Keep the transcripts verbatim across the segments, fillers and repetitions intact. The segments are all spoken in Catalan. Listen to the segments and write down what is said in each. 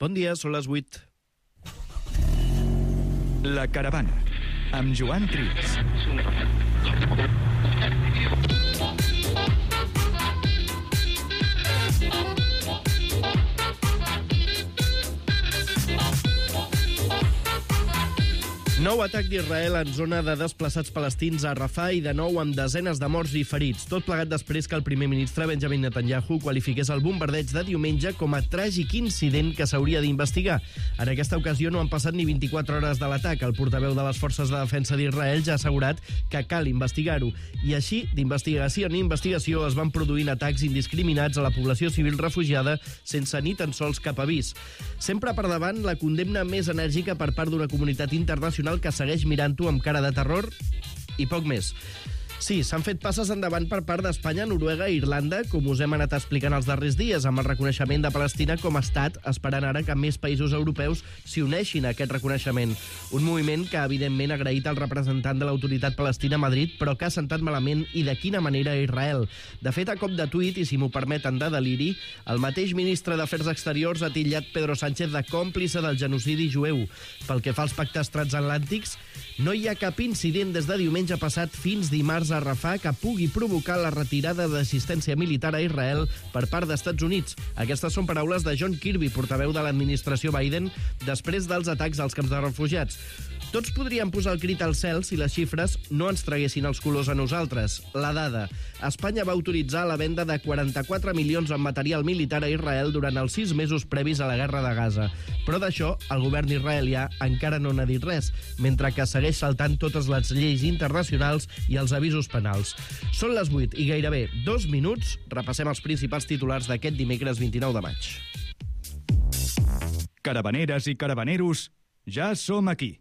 Bon dia, són les vuit. La Caravana, amb Joan Trias. Nou atac d'Israel en zona de desplaçats palestins a Rafah i de nou amb desenes de morts i ferits. Tot plegat després que el primer ministre Benjamin Netanyahu qualifiqués el bombardeig de diumenge com a tràgic incident que s'hauria d'investigar. En aquesta ocasió no han passat ni vint-i-quatre hores de l'atac. El portaveu de les Forces de Defensa d'Israel ja ha assegurat que cal investigar-ho. I així, d'investigació en investigació, es van produint atacs indiscriminats a la població civil refugiada sense ni tan sols cap avís. Sempre per davant la condemna més enèrgica per part d'una comunitat internacional que segueix mirant-ho amb cara de terror i poc més. Sí, s'han fet passes endavant per part d'Espanya, Noruega i Irlanda, com us hem anat explicant els darrers dies, amb el reconeixement de Palestina com a estat, esperant ara que més països europeus s'hi uneixin a aquest reconeixement. Un moviment que, evidentment, ha agraït al representant de l'autoritat palestina a Madrid, però que ha sentat malament i de quina manera a Israel. De fet, a cop de tuit, i si m'ho permeten de deliri, el mateix ministre d'Afers Exteriors ha titllat Pedro Sánchez de còmplice del genocidi jueu. Pel que fa als pactes transatlàntics, no hi ha cap incident des de diumenge passat fins dimarts a Rafah que pugui provocar la retirada d'assistència militar a Israel per part d'Estats Units. Aquestes són paraules de John Kirby, portaveu de l'administració Biden, després dels atacs als camps de refugiats. Tots podríem posar el crit al cel si les xifres no ens traguessin els colors a nosaltres. La dada. Espanya va autoritzar la venda de quaranta-quatre milions en material militar a Israel durant els sis mesos previs a la guerra de Gaza. Però d'això, el govern israelià encara no n'ha dit res, mentre que segueix saltant totes les lleis internacionals i els avisos penals. Són les vuit i gairebé dos minuts. Repassem els principals titulars d'aquest dimecres vint-i-nou de maig. Caravaneres i caravaneros, ja som aquí.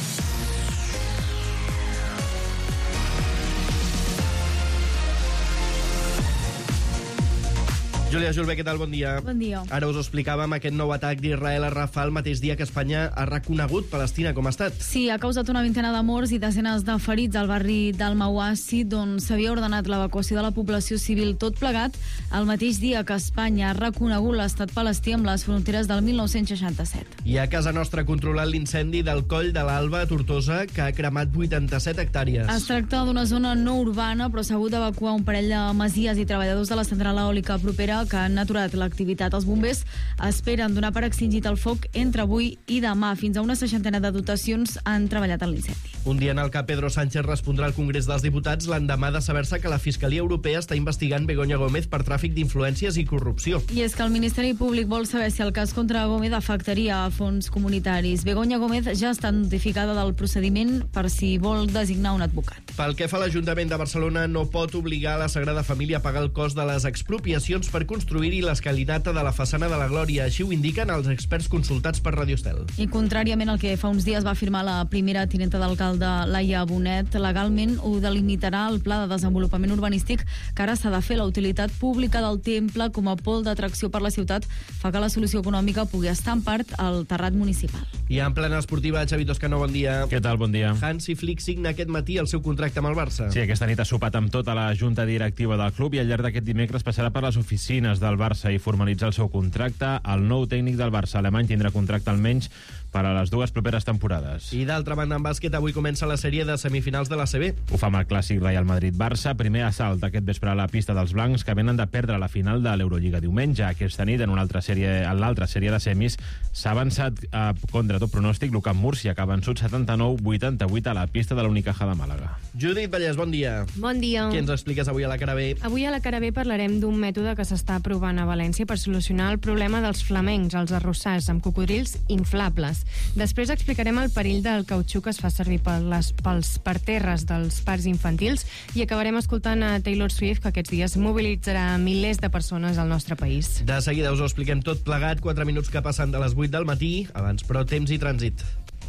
Júlia Julve, què tal? Bon dia. Bon dia. Ara us ho explicàvem, aquest nou atac d'Israel a Rafah el mateix dia que Espanya ha reconegut Palestina com a estat. Sí, ha causat una vintena de morts i desenes de ferits al barri del Mawasi, d'on s'havia ordenat l'evacuació de la població civil, tot plegat el mateix dia que Espanya ha reconegut l'estat palestí amb les fronteres del mil nou-cents seixanta-set. I a casa nostra ha controlat l'incendi del Coll de l'Alba a Tortosa, que ha cremat vuitanta-set hectàrees. Es tracta d'una zona no urbana, però s'ha hagut d'evacuar un parell de masies i treballadors de la central eòlica propera que han aturat l'activitat. Els bombers esperen donar per extingit el foc entre avui i demà. Fins a una seixantena de dotacions han treballat en l'incendi. Un dia en el que Pedro Sánchez respondrà al Congrés dels Diputats l'endemà de saber-se que la Fiscalia Europea està investigant Begoña Gómez per tràfic d'influències i corrupció. I és que el Ministeri Públic vol saber si el cas contra Gómez afectaria a fons comunitaris. Begoña Gómez ja està notificada del procediment per si vol designar un advocat. Pel que fa a l'Ajuntament de Barcelona, no pot obligar la Sagrada Família a pagar el cost de les expropiacions per construir-hi l'escalinata de la façana de la Glòria. Així ho indiquen els experts consultats per Radio Estel. I contràriament al que fa uns dies va afirmar la primera tinenta d'alcalde Laia Bonet, legalment ho delimitarà el pla de desenvolupament urbanístic que ara s'ha de fer. La utilitat pública del temple com a pol d'atracció per la ciutat fa que la solució econòmica pugui estar en part al terrat municipal. I en plena esportiva, Xavi Toscano, bon dia. Què tal? Bon dia. Hansi Flick signa aquest matí el seu contracte amb el Barça. Sí, aquesta nit ha sopat amb tota la junta directiva del club i al llarg d'aquest dimecres passarà per les oficines del Barça i formalitzar el seu contracte. El nou tècnic del Barça alemany tindrà contracte almenys per a les dues properes temporades. I d'altra banda, en bàsquet, avui comença la sèrie de semifinals de l'A C B. Ho fa amb el clàssic Real Madrid-Barça. Primer assalt aquest vespre a la pista dels blancs, que venen de perdre la final de l'Eurolliga diumenge. Aquesta nit, en una altra sèrie, en l'altra sèrie de semis, s'ha avançat eh, contra tot pronòstic l'Ucamp Múrcia, que ha vençut setanta-nou vuitanta-vuit a la pista de l'Unicaja de Màlaga. Judit Vallès, bon dia. Bon dia. Què ens expliques avui a la cara B? Avui a la cara B parlarem d'un mètode que s'està provant a València per solucionar el problema dels flamencs, els arrossars amb cocodrils inflables. Després explicarem el perill del cautxú que es fa servir per les, pels parterres dels parcs infantils i acabarem escoltant a Taylor Swift, que aquests dies mobilitzarà milers de persones al nostre país. De seguida us ho expliquem tot plegat, quatre minuts que passen de les vuit del matí, abans però temps i trànsit.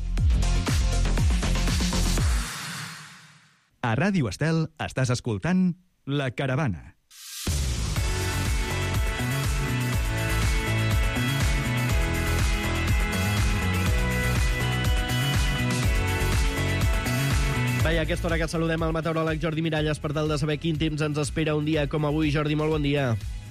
A Ràdio Estel estàs escoltant La Caravana. Va, i a aquesta hora que saludem al meteoròleg Jordi Miralles per tal de saber quin temps ens espera un dia com avui. Jordi, molt bon dia.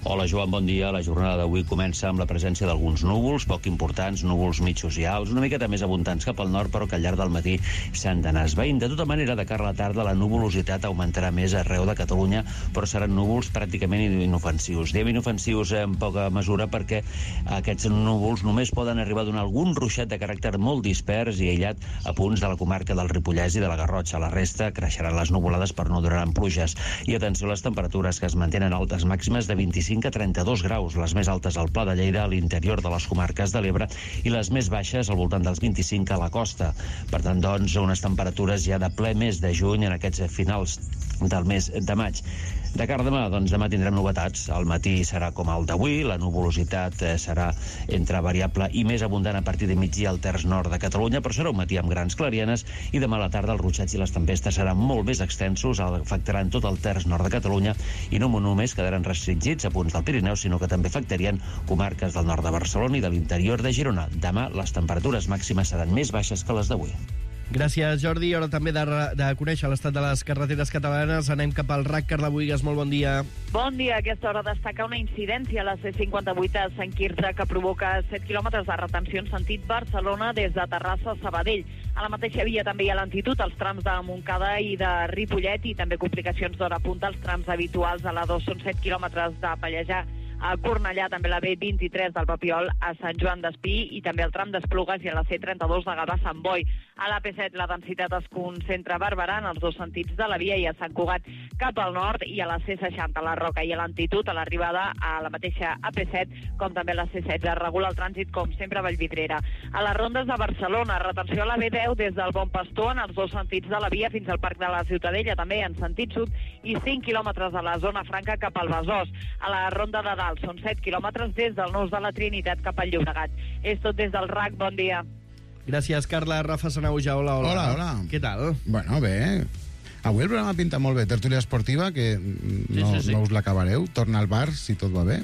Hola, Joan, bon dia. La jornada d'avui comença amb la presència d'alguns núvols, poc importants, núvols mitjos i alts, una miqueta més abundants cap al nord, però que al llarg del matí s'han d'anar esvaint. De tota manera, de cara a la tarda, la nuvolositat augmentarà més arreu de Catalunya, però seran núvols pràcticament inofensius. Diem inofensius en poca mesura perquè aquests núvols només poden arribar a donar algun ruixat de caràcter molt dispers i aïllat a punts de la comarca del Ripollès i de la Garrotxa. La resta creixeran les nuvolades per no durar en pluges. I atenció a les temperatures, que es mantenen altes, màximes de vint-i-cinc a trenta-dos graus, les més altes al Pla de Lleida, a l'interior de les comarques de l'Ebre, i les més baixes al voltant dels vint-i-cinc a la costa. Per tant, doncs, unes temperatures ja de ple mes de juny en aquests finals del mes de maig. De cara a demà, doncs demà tindrem novetats. El matí serà com el d'avui, la nuvolositat serà entre variable i més abundant a partir de migdia al terç nord de Catalunya, però serà un matí amb grans clarienes, i demà a la tarda els ruixats i les tempestes seran molt més extensos, afectaran tot el terç nord de Catalunya i no només quedaran restringits a punts del Pirineu, sinó que també afectarien comarques del nord de Barcelona i de l'interior de Girona. Demà les temperatures màximes seran més baixes que les d'avui. Gràcies, Jordi. Hora també de, de conèixer l'estat de les carreteres catalanes. Anem cap al R A C. Carla Buigas, molt bon dia. Bon dia. A aquesta hora destaca una incidència a la C cinquanta-vuit a Sant Quirze que provoca set quilòmetres de retenció en sentit Barcelona des de Terrassa a Sabadell. A la mateixa via també hi ha lentitud als trams de Montcada i de Ripollet i també complicacions d'hora punta als trams habituals a la dos. Són set quilòmetres de Pallejà a Cornellà, també la B vint-i-tres del Papiol a Sant Joan d'Espí i també el tram d'Esplugues i a la C trenta-dos de Gavà a Sant Boi. A la P set la densitat es concentra a Barberà en els dos sentits de la via i a Sant Cugat cap al nord, i a la C seixanta a la Roca i a lentitud a l'arribada a la mateixa A P set, com també a la C setze. Regula el trànsit, com sempre, a Vallvidrera. A les rondes de Barcelona, retenció a la B deu des del Bon Pastor en els dos sentits de la via fins al Parc de la Ciutadella, també en sentit sud, i cinc quilòmetres a la zona franca cap al Besòs. A la ronda de Dalt són set quilòmetres des del Nus de la Trinitat cap al Llobregat. És tot des del R A C. Bon dia. Gràcies, Carla. Rafa Sanauja, hola, hola. Hola, hola. Què tal? Bueno, bé. Avui el programa pinta molt bé. Tertúlia esportiva, que no, sí, sí, sí. no us l'acabareu. Torna al bar, si tot va bé.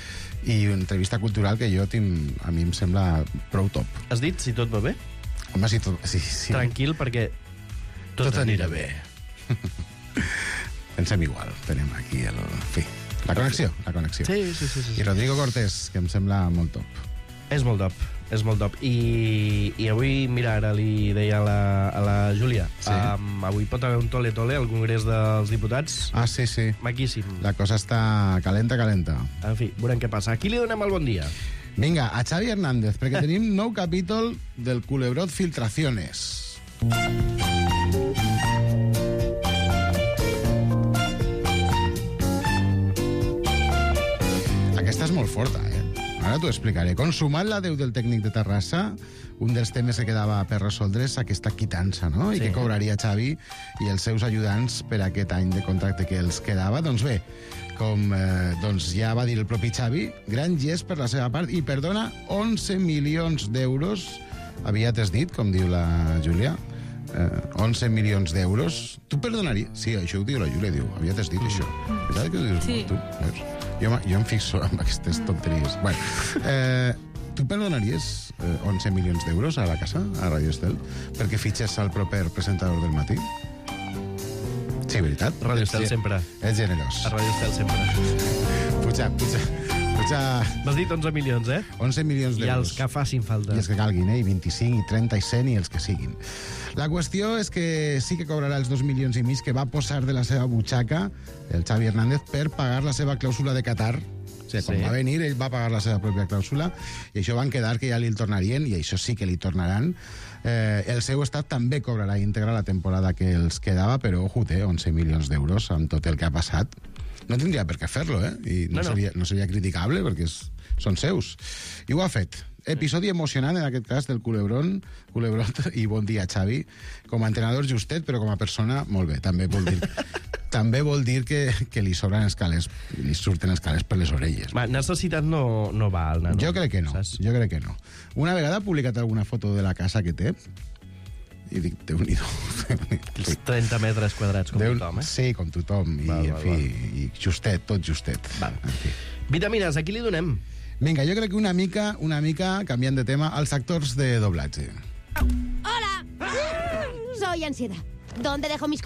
I una entrevista cultural que jo tinc, a mi em sembla prou top. Has dit si tot va bé? Home, si tot... Sí, sí. Tranquil, perquè tot, tot anirà bé. Pensem igual. Tenim aquí el... En fi, la connexió, la connexió. Sí, sí, sí, sí. I Rodrigo Cortés, que em sembla molt top. És molt top, és molt top. I, i avui, mira, ara li deia a la, a la Júlia, sí. um, avui pot haver un tole-tole al Congrés dels Diputats. Ah, sí, sí. Maquíssim. La cosa està calenta, calenta. En fi, veurem què passa. A qui li donem el bon dia? Vinga, a Xavi Hernández, perquè tenim nou capítol del Culebrot Filtraciones. Aquesta és molt forta, eh? Ara t'ho explicaré. Consumat l'adeu del tècnic de Terrassa, un dels temes que quedava per resoldre és aquesta quitança, no? I Sí. que cobraria Xavi i els seus ajudants per aquest any de contracte que els quedava. Doncs bé, com eh, doncs ja va dir el propi Xavi, gran gest per la seva part i perdona onze milions d'euros. Aviat has dit, com diu la Júlia, eh, onze milions d'euros. Tu perdonaries? Sí, això ho diu la Júlia, diu, aviat has dit això. Veritat que ho dius Sí. molt, tu? Veus? Jo, jo em fixo en aquestes tonteries. Bueno, eh, tu perdonaries eh, onze milions d'euros a la casa, a Radio Estel, perquè fitxes al proper presentador del matí? Sí, veritat? Radio Ets Estel ge- sempre. Ets generós. A Radio Estel sempre. Puja, puja, puja... M'has dit onze milions, eh? onze milions I d'euros. els que facin falta. I els que calguin, eh? I vint-i-cinc, i trenta, i cent, i els que siguin. La qüestió és que sí que cobrarà els dos milions i mig que va posar de la seva butxaca el Xavi Hernández per pagar la seva clàusula de Qatar. O sigui, quan Sí. va venir, ell va pagar la seva pròpia clàusula i això van quedar que ja li el tornarien, i això sí que li tornaran. Eh, el seu estat també cobrarà íntegra la temporada que els quedava, però, ojo, té onze milions d'euros amb tot el que ha passat. No tindria per què fer-lo, eh? I no, No, no. seria, no seria criticable, perquè és, són seus. I ho ha fet. Episodi emocionant, en aquest cas, del Culebrón, Culebrot, i bon dia, Xavi. Com a entrenador justet, però com a persona, molt bé. També vol dir, també vol dir que, que li sobren els calés, li surten els calés per les orelles. Va, necessitat no, no va, el nano. Jo crec que no, Saps? jo crec que no. Una vegada ha publicat alguna foto de la casa que té, i dic, Déu-n'hi-do. Els trenta metres quadrats, com Déu, tothom, eh? Sí, com tothom, i, Val, en val, fi, val. i justet, tot justet. Val. En fi. Vitamines, a qui li donem? Vinga, jo crec que una mica, una mica, canviant de tema, als actors de doblatge. ¡Hola! Soy Ansiedad. ¿Dónde dejo mis cosas?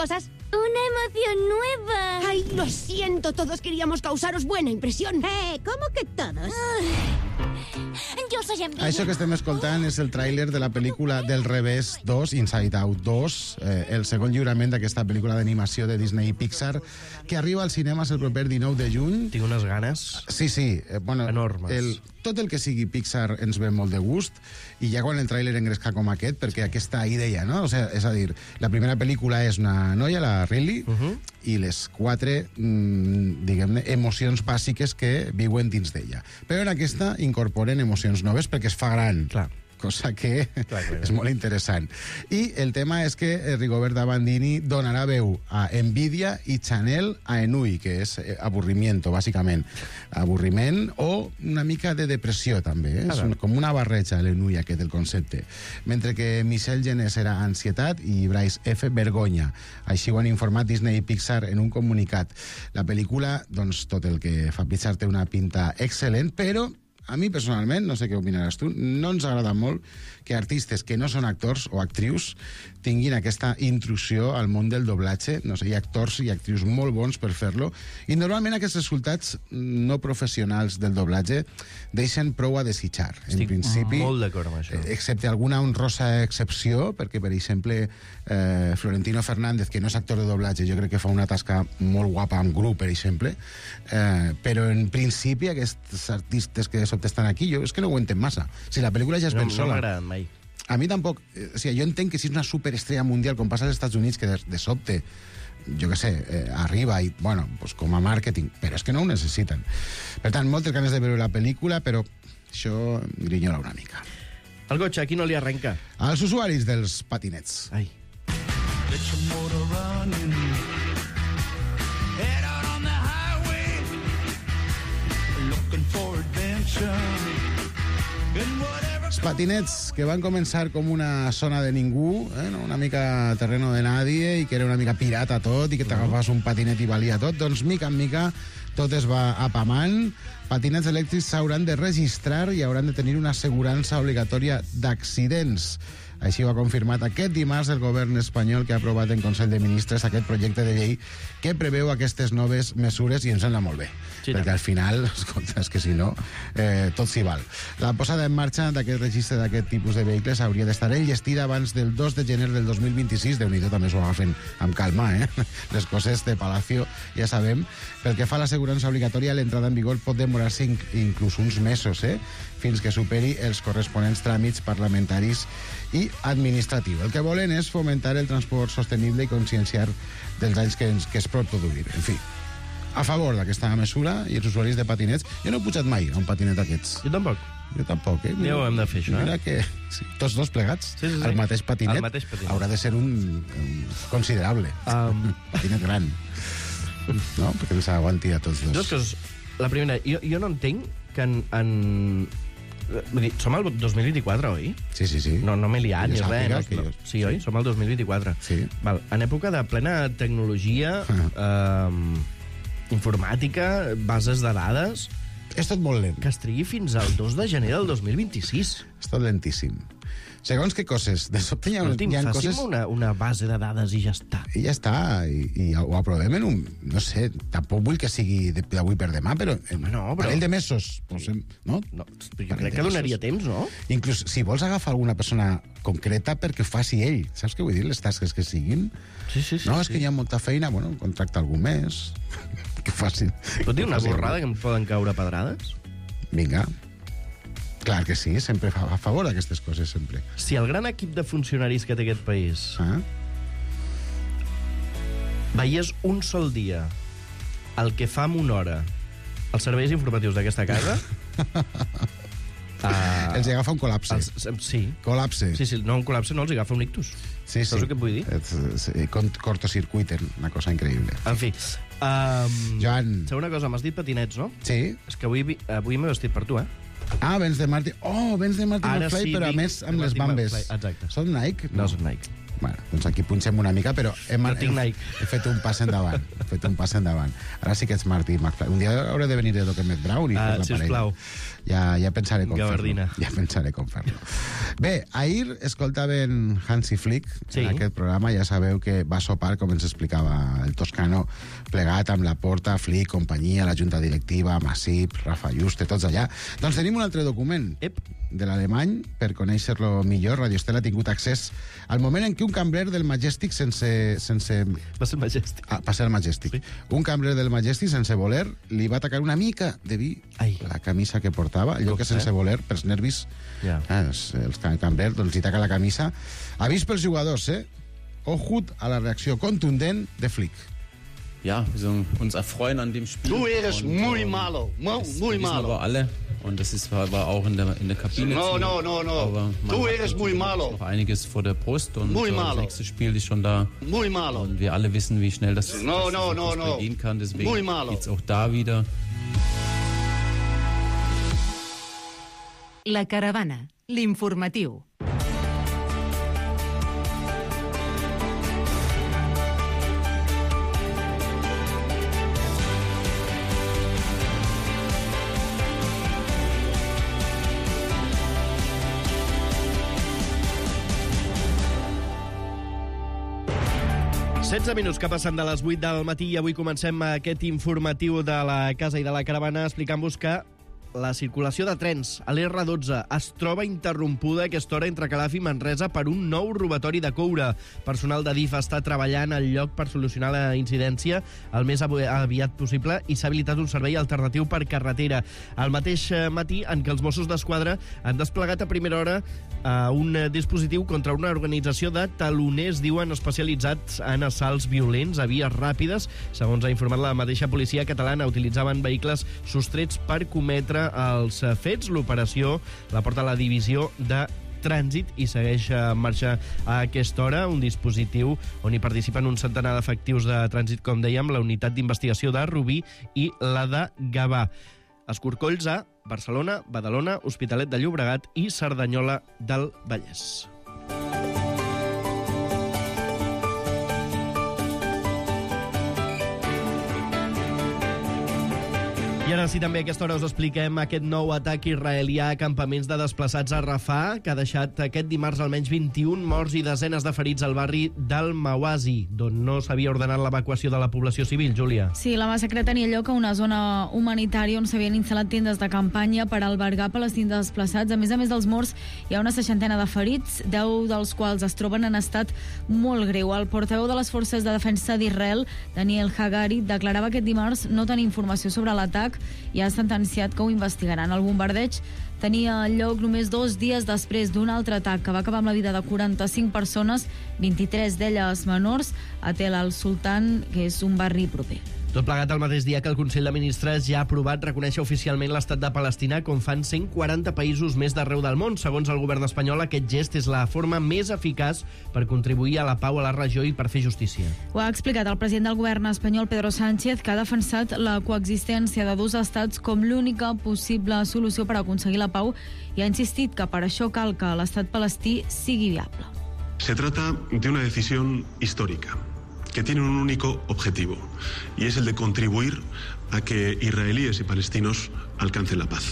Una emoción nueva. Ay, lo siento, todos queríamos causaros buena impresión. Eh, ¿cómo que todos? Yo soy envidia. Això que estem escoltant és el tràiler de la pel·lícula Del Revés dos, Inside Out dos, eh, el segon lliurament d'aquesta pel·lícula d'animació de Disney i Pixar, que arriba als cinemes el proper dinou de juny. Tinc unes ganes Sí, sí. Eh, bueno, enormes. El, tot el que sigui Pixar ens ve molt de gust, i ja quan el tràiler engresca com aquest, perquè aquesta idea, no? O sea, és a dir, la primera pel·lícula és una noia, la Riley, uh -huh. i les quatre, mm, diguem-ne, emocions bàsiques que viuen dins d'ella. Però en aquesta incorporen emocions noves perquè es fa gran. Clar. Cosa que clar, clar. és molt interessant. I el tema és que Rigoberta Bandini donarà veu a Envidia i Chanel a Ennui, que és avorrimiento, bàsicament. Avorriment o una mica de depressió, també. Eh? És un, com una barreja, l'Ennui, aquest, el concepte. Mentre que Michelle Jenner serà ansietat i Bryce F. vergonya. Així ho han informat Disney i Pixar en un comunicat. La pel·lícula, doncs, tot el que fa Pixar té una pinta excel·lent, però a mi, personalment, no sé què opinaràs tu, no ens agrada molt que artistes que no són actors o actrius tinguin aquesta intrusió al món del doblatge. No sé, hi ha actors i actrius molt bons per fer-lo, i normalment aquests resultats no professionals del doblatge deixen prou a desitjar. Estic en principi, molt d'acord amb això. Excepte alguna honrosa excepció, perquè, per exemple, eh, Florentino Fernández, que no és actor de doblatge, jo crec que fa una tasca molt guapa amb Gru, per exemple, eh, però en principi aquests artistes que sobte estan aquí, jo és que no ho entenc massa. Si la pel·lícula ja es No, ven no sola. m'agraden mai. A mi tampoc. O sigui, jo entenc que si és una superestrella mundial, com passa als Estats Units, que de, de sobte, jo què sé, eh, arriba i, bueno, pues com a màrqueting, però és que no ho necessiten. Per tant, moltes ganes de veure la pel·lícula, però això grinyola una mica. El cotxe, aquí no li arrenca. Als usuaris dels patinets. Ai. Get your motor running. Head out on the highway. Looking for adventure. And whatever. Els patinets, que van començar com una zona de ningú, eh, no? Una mica terreno de nadie, i que era una mica pirata tot, i que t'agafaves un patinet i valia tot, doncs mica en mica tot es va apamant. Patinets elèctrics s'hauran de registrar i hauran de tenir una assegurança obligatòria d'accidents. Així ho ha confirmat aquest dimarts el govern espanyol, que ha aprovat en Consell de Ministres aquest projecte de llei que preveu aquestes noves mesures, i ens sembla molt bé. Sí, perquè al final, escolta, és que si no, eh, tot s'hi val. La posada en marxa d'aquest registre d'aquest tipus de vehicles hauria d'estar enllestida abans del dos de gener del dos mil vint-i-sis. Déu-n'hi-do, també s'ho agafen amb calma, eh? Les coses de Palacio, ja sabem. Pel que fa a l'assegurança obligatòria, l'entrada en vigor pot demorar-se inclús uns mesos, eh? Fins que superi els corresponents tràmits parlamentaris i administratiu. El que volen és fomentar el transport sostenible i conscienciar dels anys que, ens, que es pot produir. En fi, a favor d'aquesta mesura, i els usuaris de patinets. Jo no he pujat mai a un patinet d'aquests. Jo tampoc. Jo tampoc, eh? Ja ho hem de fer, això, eh? Mira que sí, tots dos plegats, sí, sí, sí. El, mateix patinet, el mateix patinet haurà de ser un, un considerable. Um... Un patinet gran. No? Perquè els aguanti a tots dos. Dues coses. La primera, jo, jo no entenc que en... en... Vull dir, som al dos mil vint-i-quatre, oi? Sí, sí, sí. No, no m'he liat ni Jo res. sàpiga No, que no. jo- Sí, oi? Som al dos mil vint-i-quatre. Sí. Val. En època de plena tecnologia, eh, informàtica, bases de dades... És tot molt lent. Que es trigui fins al dos de gener del dos mil vint-i-sis. És tot lentíssim. Segons què coses. De sobte hi ha, Escolti'm, hi ha facin coses... una, una base de dades i ja està. I ja està, i, i ho aprovem en un... No sé, tampoc vull que sigui de- d'avui per demà, però en Home, no, però- parell de mesos, posem, no? No, jo crec que donaria temps, no? Inclús si vols agafar alguna persona concreta perquè ho faci ell, saps què vull dir? Les tasques que siguin. Sí, sí, sí. No, és sí. que hi ha molta feina, bueno, contracta algú més, que facin... Pot dir una que facin- borrada que em poden caure pedrades? Vinga. Clar que sí, sempre fa a favor d'aquestes coses, sempre. Si el gran equip de funcionaris que té aquest país Ah? veies un sol dia el que fa en una hora els serveis informatius d'aquesta casa... uh, Els agafa un col·lapse. els, sí. Col·lapse. Sí, sí, no, un col·lapse no, els agafa un ictus. Sí, Saps el que et vull dir? És, és, cortocircuiten, una cosa increïble. En fi. Um, Joan. Segona cosa, m'has dit patinets, no? Sí. És que avui, vi- avui m'he vestit per tu, eh? Ah, vens de Martin... Oh, vens de Martin Ara McFly, sí, però a vinc més de amb les Martin bambes. McFly, exacte. Són Nike? No, és Nike. Bueno, doncs aquí punxem una mica, però hem, No tinc hem, Nike. he fet un pas endavant. He fet un pas endavant. Ara sí que ets Martí McFly. Un dia hauré de venir de Document Brown i Ah, fer la parella. sisplau. Ja, ja pensaré com Gabardina. fer-lo. Ja pensaré com fer-lo. Bé, ahir escoltaven Hansi Flick Sí. en aquest programa. Ja sabeu que va sopar, com ens explicava el Toscano, plegat amb la Porta, Flick, companyia, la junta directiva, Masip, Rafa Juste, tots allà. Doncs tenim un altre document Ep. de l'alemany, per conèixer-lo millor. Radio Estel ha tingut accés al moment en què un cambrer del Majestic sense... sense Va ser Majestic. ah, va ser el Majestic. Sí. Un cambrer del Majestic, sense voler, li va atacar una mica de vi Ai. la camisa que portava, allò que Costa, sense eh? voler, pels nervis, Ja. ah, els, els cambrers, doncs li taca la camisa. Avís pels jugadors, eh? Ojut a la reacció contundent de Flick. Ja, wir sollen uns erfreuen an dem Spiel. Du eres Und, muy ähm, malo, mu- das muy wissen malo. aber alle. Und das ist, war, war auch in der, in der Kabine. No, zu- no, no, no. Aber man Du hat eres muy malo. noch einiges vor der Brust und Muy äh, das malo. nächste Spiel ist schon da. Muy malo. Und wir alle wissen, wie schnell das, No, das no, im no, Fußball no. gehen kann. Deswegen Muy malo. geht's auch da wieder. La Caravana, l'informatiu. setze minuts que passen de les vuit del matí i avui comencem aquest informatiu de la Casa i de la Caravana explicant-vos que la circulació de trens a l'R dotze es troba interrompuda a aquesta hora entre Calaf i Manresa per un nou robatori de coure. Personal de D I F està treballant al lloc per solucionar la incidència el més avi- aviat possible i s'ha habilitat un servei alternatiu per carretera. Al mateix eh, matí en què els Mossos d'Esquadra han desplegat a primera hora eh, un eh, dispositiu contra una organització de taloners, diuen, especialitzats en assalts violents a vies ràpides. Segons ha informat la mateixa policia catalana, utilitzaven vehicles sostrets per cometre els eh, fets. L'operació la porta la divisió de trànsit i segueix en marxa a aquesta hora un dispositiu on hi participen un centenar d'efectius de trànsit, com dèiem, la unitat d'investigació de Rubí i la de Gavà. Escorcolls a Barcelona, Badalona, Hospitalet de Llobregat i Cerdanyola del Vallès. I ara sí, també a aquesta hora us expliquem aquest nou atac israelià a campaments de desplaçats a Rafah, que ha deixat aquest dimarts almenys vint-i-un morts i desenes de ferits al barri del Mawazi, d'on no s'havia ordenat l'evacuació de la població civil, Júlia. Sí, la massacre tenia lloc a una zona humanitària on s'havien instal·lat tendes de campanya per albergar palestins desplaçats. A més a més dels morts, hi ha una seixantena de ferits, deu dels quals es troben en estat molt greu. El portaveu de les Forces de Defensa d'Israel, Daniel Hagari, declarava aquest dimarts no tenir informació sobre l'atac i ha sentenciat que ho investigaran. El bombardeig tenia lloc només dos dies després d'un altre atac que va acabar amb la vida de quaranta-cinc persones, vint-i-tres d'elles menors, a Tel al-Sultan, que és un barri proper. Tot plegat el mateix dia que el Consell de Ministres ja ha aprovat reconèixer oficialment l'estat de Palestina, com fan cent quaranta països més d'arreu del món. Segons el govern espanyol, aquest gest és la forma més eficaç per contribuir a la pau a la regió i per fer justícia. Ho ha explicat el president del govern espanyol, Pedro Sánchez, que ha defensat la coexistència de dos estats com l'única possible solució per aconseguir la pau i ha insistit que per això cal que l'estat palestí sigui viable. Se trata de una decisión histórica que tiene un único objetivo, y es el de contribuir a que israelíes y palestinos alcancen la paz.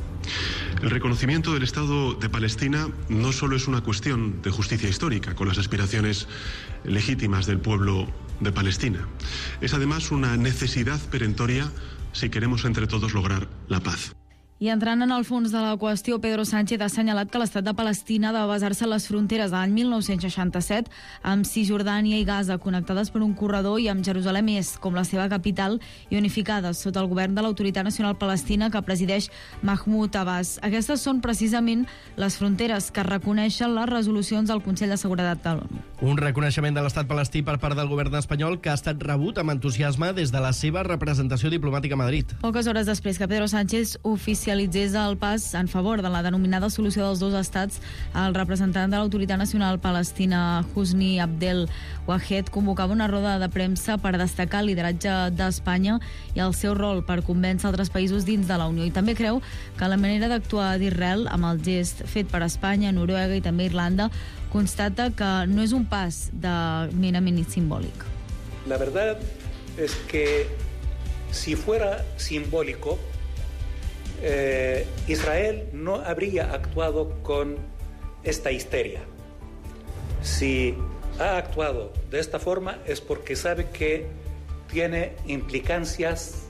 El reconocimiento del Estado de Palestina no solo es una cuestión de justicia histórica, con las aspiraciones legítimas del pueblo de Palestina, es además una necesidad perentoria si queremos entre todos lograr la paz. I entrant en el fons de la qüestió, Pedro Sánchez ha assenyalat que l'estat de Palestina ha de basar-se en les fronteres de l'any mil nou-cents seixanta-set, amb Cisjordània i Gaza connectades per un corredor i amb Jerusalem Est com la seva capital i unificades sota el govern de l'Autoritat Nacional Palestina que presideix Mahmoud Abbas. Aquestes són precisament les fronteres que reconeixen les resolucions del Consell de Seguretat de l'ONU. Un reconeixement de l'estat palestí per part del govern espanyol que ha estat rebut amb entusiasme des de la seva representació diplomàtica a Madrid. Poques hores després que Pedro Sánchez oficialitzés el pas en favor de la denominada solució dels dos estats, el representant de l'Autoritat Nacional Palestina, Husni Abdel Wahed, convocava una roda de premsa per destacar el lideratge d'Espanya i el seu rol per convèncer altres països dins de la Unió. I també creu que la manera d'actuar d'Israel, amb el gest fet per Espanya, Noruega i també Irlanda, constata que no és un pas de merament simbòlic. La verdad es que si fuera simbólico, eh, Israel no habría actuado con esta histeria. Si ha actuado de esta forma es porque sabe que tiene implicancias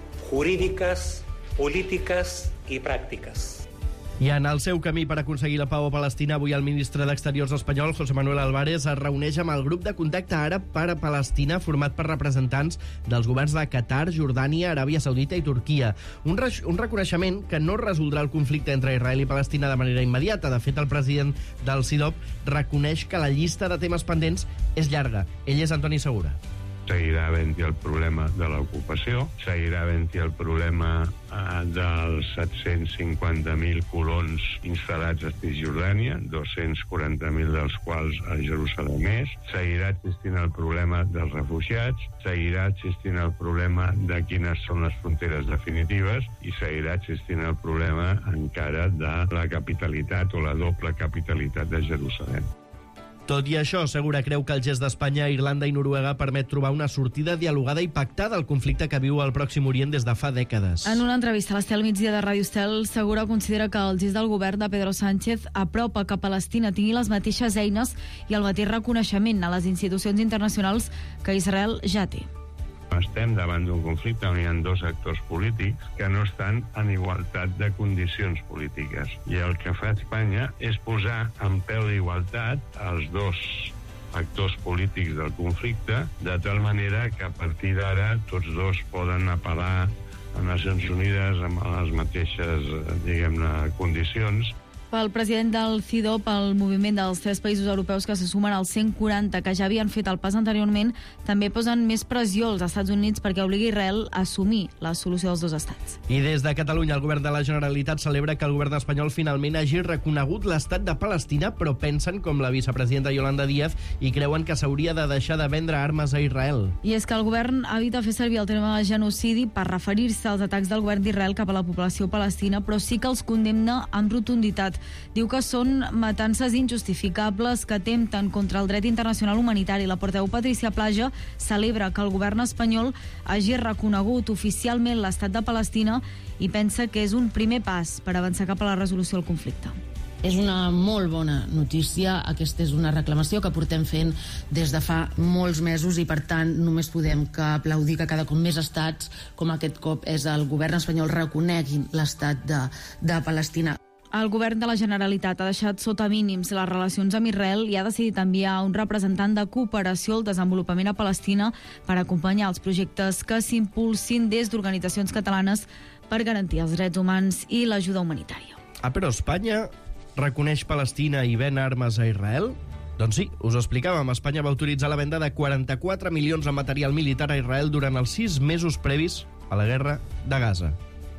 jurídicas, políticas y prácticas. I en el seu camí per aconseguir la pau a Palestina, avui el ministre d'Exteriors espanyol, José Manuel Álvarez, es reuneix amb el grup de contacte àrab per a Palestina, format per representants dels governs de Qatar, Jordània, Aràbia Saudita i Turquia. Un, re un reconeixement que no resoldrà el conflicte entre Israel i Palestina de manera immediata. De fet, el president del C I D O P reconeix que la llista de temes pendents és llarga. Ell és Antoni Segura. Seguirà havent-hi el problema de l'ocupació, seguirà havent-hi el problema eh, dels set-cents cinquanta mil colons instal·lats a Cisjordània, dos-cents quaranta mil dels quals a Jerusalem és, seguirà existint el problema dels refugiats, seguirà existint el problema de quines són les fronteres definitives i seguirà existint el problema encara de la capitalitat o la doble capitalitat de Jerusalem. Tot i això, Segura creu que el gest d'Espanya, Irlanda i Noruega permet trobar una sortida dialogada i pactada al conflicte que viu al Pròxim Orient des de fa dècades. En una entrevista a l'Estel Migdia de Ràdio Estel, Segura considera que el gest del govern de Pedro Sánchez apropa que Palestina tingui les mateixes eines i el mateix reconeixement a les institucions internacionals que Israel ja té. Estem davant d'un conflicte on hi ha dos actors polítics que no estan en igualtat de condicions polítiques. I el que fa Espanya és posar en peu d'igualtat els dos actors polítics del conflicte, de tal manera que a partir d'ara tots dos poden apel·lar a Nacions Unides amb les mateixes, diguem-ne, condicions. Pel president del C I D O P, el moviment dels tres països europeus que se sumen als cent quaranta que ja havien fet el pas anteriorment, també posen més pressió als Estats Units perquè obligui Israel a assumir la solució dels dos estats. I des de Catalunya, el govern de la Generalitat celebra que el govern espanyol finalment hagi reconegut l'estat de Palestina, però pensen com la vicepresidenta Yolanda Díaz i creuen que s'hauria de deixar de vendre armes a Israel. I és que el govern evita fer servir el terme genocidi per referir-se als atacs del govern d'Israel cap a la població palestina, però sí que els condemna amb rotunditat. Diu que són matances injustificables que atempten contra el dret internacional humanitari. La portaveu Patricia Plaja celebra que el govern espanyol hagi reconegut oficialment l'estat de Palestina i pensa que és un primer pas per avançar cap a la resolució del conflicte. És una molt bona notícia. Aquesta és una reclamació que portem fent des de fa molts mesos i, per tant, només podem que aplaudir que cada cop més estats, com aquest cop és el govern espanyol, reconeguin l'estat de, de Palestina. El govern de la Generalitat ha deixat sota mínims les relacions amb Israel i ha decidit enviar un representant de cooperació al desenvolupament a Palestina per acompanyar els projectes que s'impulsin des d'organitzacions catalanes per garantir els drets humans i l'ajuda humanitària. Ah, però Espanya reconeix Palestina i ven armes a Israel? Doncs sí, us ho explicàvem. Espanya va autoritzar la venda de quaranta-quatre milions en material militar a Israel durant els sis mesos previs a la guerra de Gaza.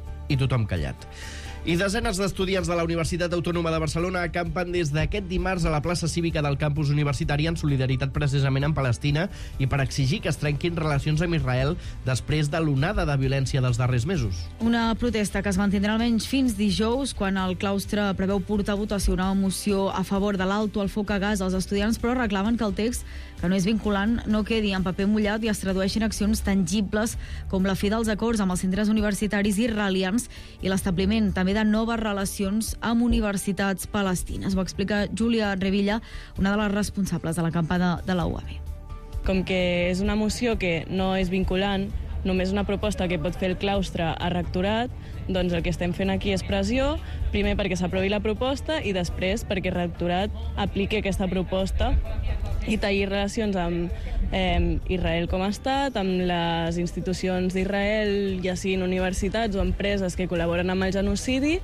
I tothom callat. I desenes d'estudiants de la Universitat Autònoma de Barcelona acampen des d'aquest dimarts a la plaça cívica del campus universitari en solidaritat precisament amb Palestina i per exigir que es trenquin relacions amb Israel després de l'onada de violència dels darrers mesos. Una protesta que es mantindrà almenys fins dijous, quan el claustre preveu portar a votació una moció a favor de l'alto al foc a gas als estudiants, però reclamen que el text, que no és vinculant, no quedi en paper mullat i es tradueixin accions tangibles com la fi dels acords amb els centres universitaris israelians i l'establiment també de noves relacions amb universitats palestines. Ho explica Júlia Revilla, una de les responsables de la campanya de la U A B. Com que és una moció que no és vinculant, només una proposta que pot fer el claustre a rectorat, doncs el que estem fent aquí és pressió, primer perquè s'aprovi la proposta i després perquè el rectorat apliqui aquesta proposta i talli relacions amb eh, Israel com a estat, amb les institucions d'Israel, ja siguin universitats o empreses que col·laboren amb el genocidi.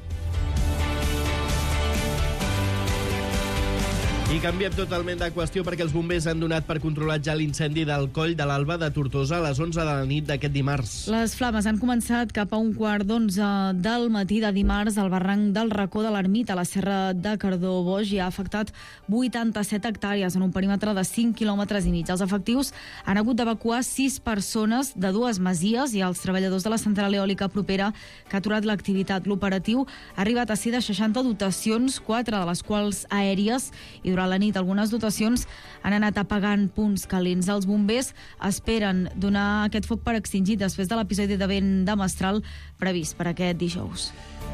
I canviem totalment de qüestió perquè els bombers han donat per controlat ja l'incendi del Coll de l'Alba de Tortosa a les onze de la nit d'aquest dimarts. Les flames han començat cap a un quart d'onze del matí de dimarts al barranc del Racó de l'Ermita, a la serra de Cardó Boix, i ha afectat vuitanta-set hectàrees en un perímetre de cinc quilòmetres i mig. Els efectius han hagut d'evacuar sis persones de dues masies i els treballadors de la central eòlica propera que ha aturat l'activitat. L'operatiu ha arribat a ser de seixanta dotacions, quatre de les quals aèries, i durant Durant la nit, algunes dotacions han anat apagant punts calents. Els bombers esperen donar aquest foc per extingir després de l'episodi de vent de mestral previst per aquest dijous.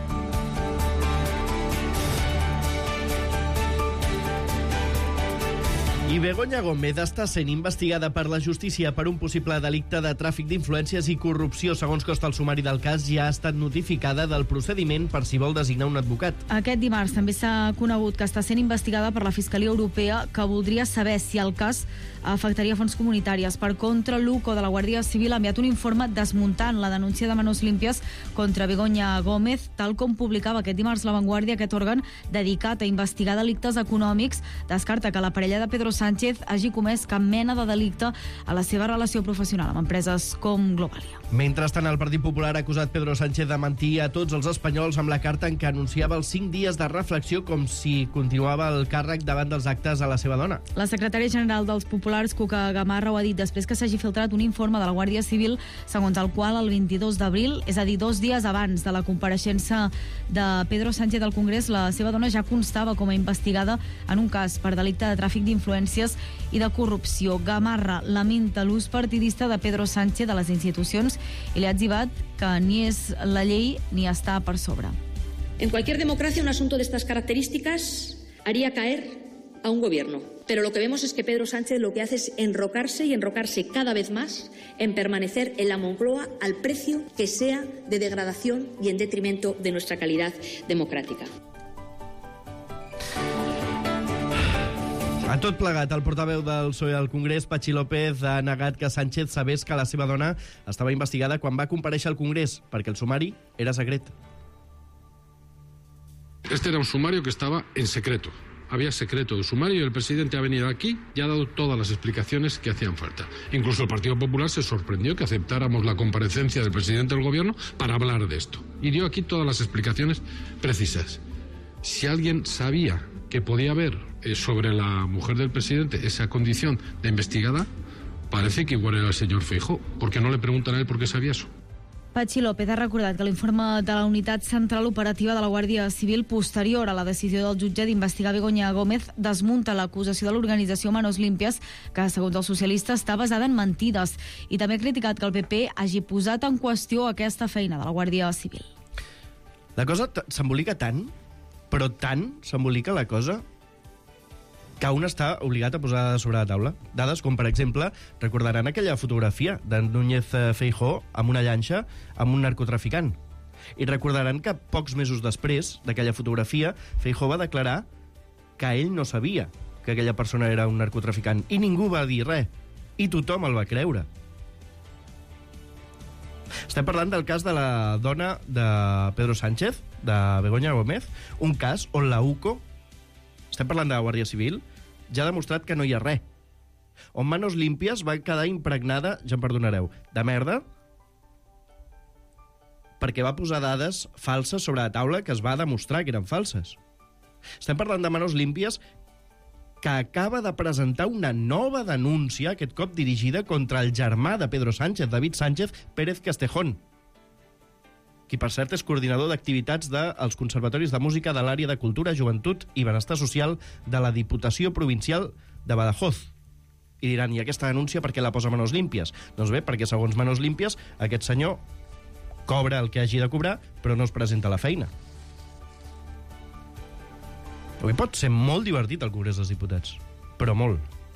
I Begoña Gómez està sent investigada per la justícia per un possible delicte de tràfic d'influències i corrupció. Segons consta el sumari del cas, ja ha estat notificada del procediment per si vol designar un advocat. Aquest dimarts també s'ha conegut que està sent investigada per la Fiscalia Europea, que voldria saber si el cas afectaria fons comunitàries. Per contra, l'U C O de la Guàrdia Civil ha enviat un informe desmuntant la denúncia de Manos Limpias contra Begoña Gómez, tal com publicava aquest dimarts La Vanguardia. Aquest òrgan, dedicat a investigar delictes econòmics, descarta que la parella de Pedro Sánchez hagi comès cap mena de delicte a la seva relació professional amb empreses com Globalia. Mentrestant, el Partit Popular ha acusat Pedro Sánchez de mentir a tots els espanyols amb la carta en què anunciava els cinc dies de reflexió, com si continuava el càrrec davant dels actes a la seva dona. La secretària general dels Populars, Cuca Gamarra, ho ha dit després que s'hagi filtrat un informe de la Guàrdia Civil segons el qual el vint-i-dos d'abril, és a dir, dos dies abans de la compareixença de Pedro Sánchez al Congrés, la seva dona ja constava com a investigada en un cas per delicte de tràfic d'influències i de corrupció. Gamarra lamenta l'ús partidista de Pedro Sánchez de les institucions i li ha etzibat que ni és la llei ni està per sobre. En cualquier democracia, un asunto de estas características haría caer a un gobierno. Pero lo que vemos es que Pedro Sánchez lo que hace es enrocarse y enrocarse cada vez más en permanecer en la Moncloa al precio que sea de degradación y en detrimento de nuestra calidad democrática. A tot plegat, el portaveu del P S O E al Congrés, Patxi López, ha negat que Sánchez sabés que la seva dona estava investigada quan va comparèixer al Congrés, perquè el sumari era secret. Este era un sumario que estaba en secreto. Había secreto de sumario y el presidente ha venido aquí y ha dado todas las explicaciones que hacían falta. Incluso el Partido Popular se sorprendió que aceptáramos la comparecencia del presidente del gobierno para hablar de esto. Y dio aquí todas las explicaciones precisas. Si alguien sabía que podía haber eh, sobre la mujer del presidente esa condición de investigada, parece que igual era el señor Feijóo, porque no le preguntan a él por qué sabía eso. Patxi López ha recordat que l'informe de la Unitat Central Operativa de la Guàrdia Civil posterior a la decisió del jutge d'investigar Begoña Gómez desmunta l'acusació de l'organització Manos Limpias, que, segons els socialistes, està basada en mentides, i també ha criticat que el P P hagi posat en qüestió aquesta feina de la Guàrdia Civil. La cosa s'embolica tant, però tant s'embolica la cosa, que un està obligat a posar sobre la taula dades com, per exemple, recordaran aquella fotografia de Núñez Feijóo amb una llanxa amb un narcotraficant. I recordaran que pocs mesos després d'aquella fotografia, Feijóo va declarar que ell no sabia que aquella persona era un narcotraficant i ningú va dir res. I tothom el va creure. Estem parlant del cas de la dona de Pedro Sánchez, de Begoña Gómez, un cas on la U C O, estem parlant de la Guàrdia Civil, ja ha demostrat que no hi ha res. On Manos Limpias va quedar impregnada, ja em perdonareu, de merda, perquè va posar dades falses sobre la taula que es va demostrar que eren falses. Estem parlant de Manos Limpias, que acaba de presentar una nova denúncia, aquest cop dirigida contra el germà de Pedro Sánchez, David Sánchez Pérez Castejón, qui, per cert, és coordinador d'activitats dels conservatoris de música de l'àrea de Cultura, Joventut i Benestar Social de la Diputació Provincial de Badajoz. I diran, i aquesta denúncia per què la posa Manos Limpias? Doncs bé, perquè segons Manos Limpias, aquest senyor cobra el que hagi de cobrar, però no es presenta a la feina. Avui pot ser molt divertit el Congrés dels Diputats, però molt.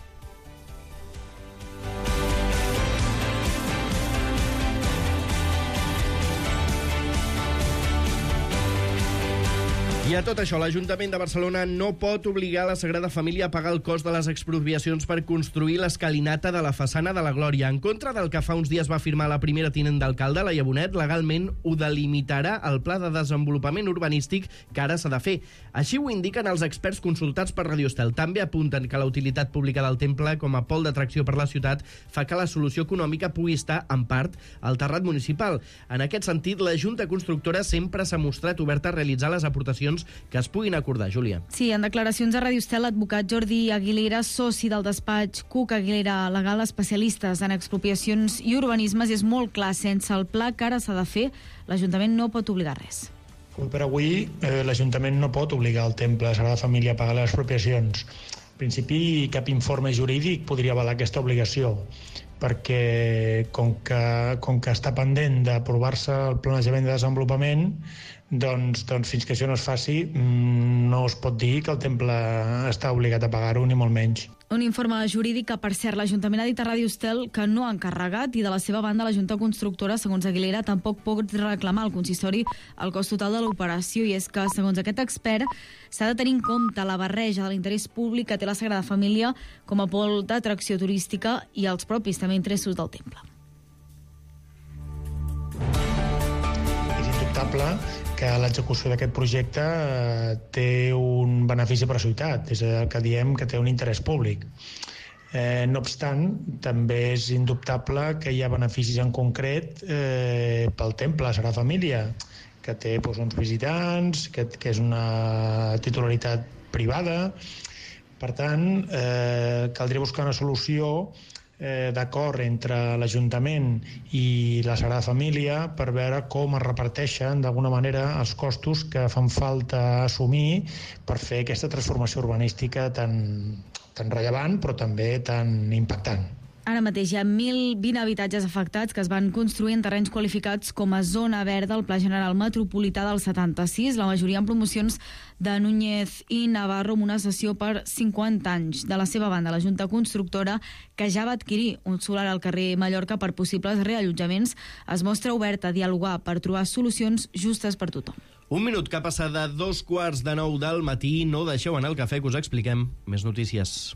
I a tot això, l'Ajuntament de Barcelona no pot obligar la Sagrada Família a pagar el cost de les expropiacions per construir l'escalinata de la façana de la Glòria. En contra del que fa uns dies va afirmar la primera tinent d'alcalde, Laia Bonet, legalment ho delimitarà el pla de desenvolupament urbanístic que ara s'ha de fer. Així ho indiquen els experts consultats per Radio Estel. També apunten que la utilitat pública del temple com a pol d'atracció per la ciutat fa que la solució econòmica pugui estar, en part, al terrat municipal. En aquest sentit, la Junta Constructora sempre s'ha mostrat oberta a realitzar les aportacions que es puguin acordar, Júlia. Sí, en declaracions a Radio Estel, l'advocat Jordi Aguilera, soci del despatx Cuca Aguilera Legal, especialistes en expropiacions i urbanismes, és molt clar, sense el pla que ara s'ha de fer, l'Ajuntament no pot obligar res. Per avui, eh, l'Ajuntament no pot obligar el temple de la Sagrada Família a pagar les expropiacions. En principi, cap informe jurídic podria avalar aquesta obligació, perquè com que, com que està pendent d'aprovar-se el planejament de desenvolupament, doncs, doncs fins que això no es faci no es pot dir que el temple està obligat a pagar-ho, ni molt menys. Un informe jurídic que, per cert, l'Ajuntament ha dit a Ràdio Estel que no ha encarregat, i de la seva banda la Junta Constructora, segons Aguilera, tampoc pot reclamar al consistori el cost total de l'operació, i és que, segons aquest expert, s'ha de tenir en compte la barreja de l'interès públic que té la Sagrada Família com a pol d'atracció turística i els propis també interessos del temple. És indubtable que l'execució d'aquest projecte eh, té un benefici per a la ciutat, és el que diem que té un interès públic. Eh, no obstant, també és indubtable que hi ha beneficis en concret eh, pel temple, la Sagrada Família, que té doncs, uns visitants, que, que és una titularitat privada. Per tant, eh, caldria buscar una solució Eh, d'acord entre l'Ajuntament i la Sagrada Família per veure com es reparteixen d'alguna manera els costos que fan falta assumir per fer aquesta transformació urbanística tan, tan rellevant però també tan impactant. Ara mateix hi ha mil vint habitatges afectats que es van construir en terrenys qualificats com a zona verda al Pla General Metropolità del setanta-sis, la majoria en promocions de Núñez i Navarro, amb una cessió per cinquanta anys. De la seva banda, la Junta Constructora, que ja va adquirir un solar al carrer Mallorca per possibles reallotjaments, es mostra oberta a dialogar per trobar solucions justes per tothom. Un minut que passa de dos quarts de nou del matí. No deixeu anar el cafè, que us expliquem més notícies.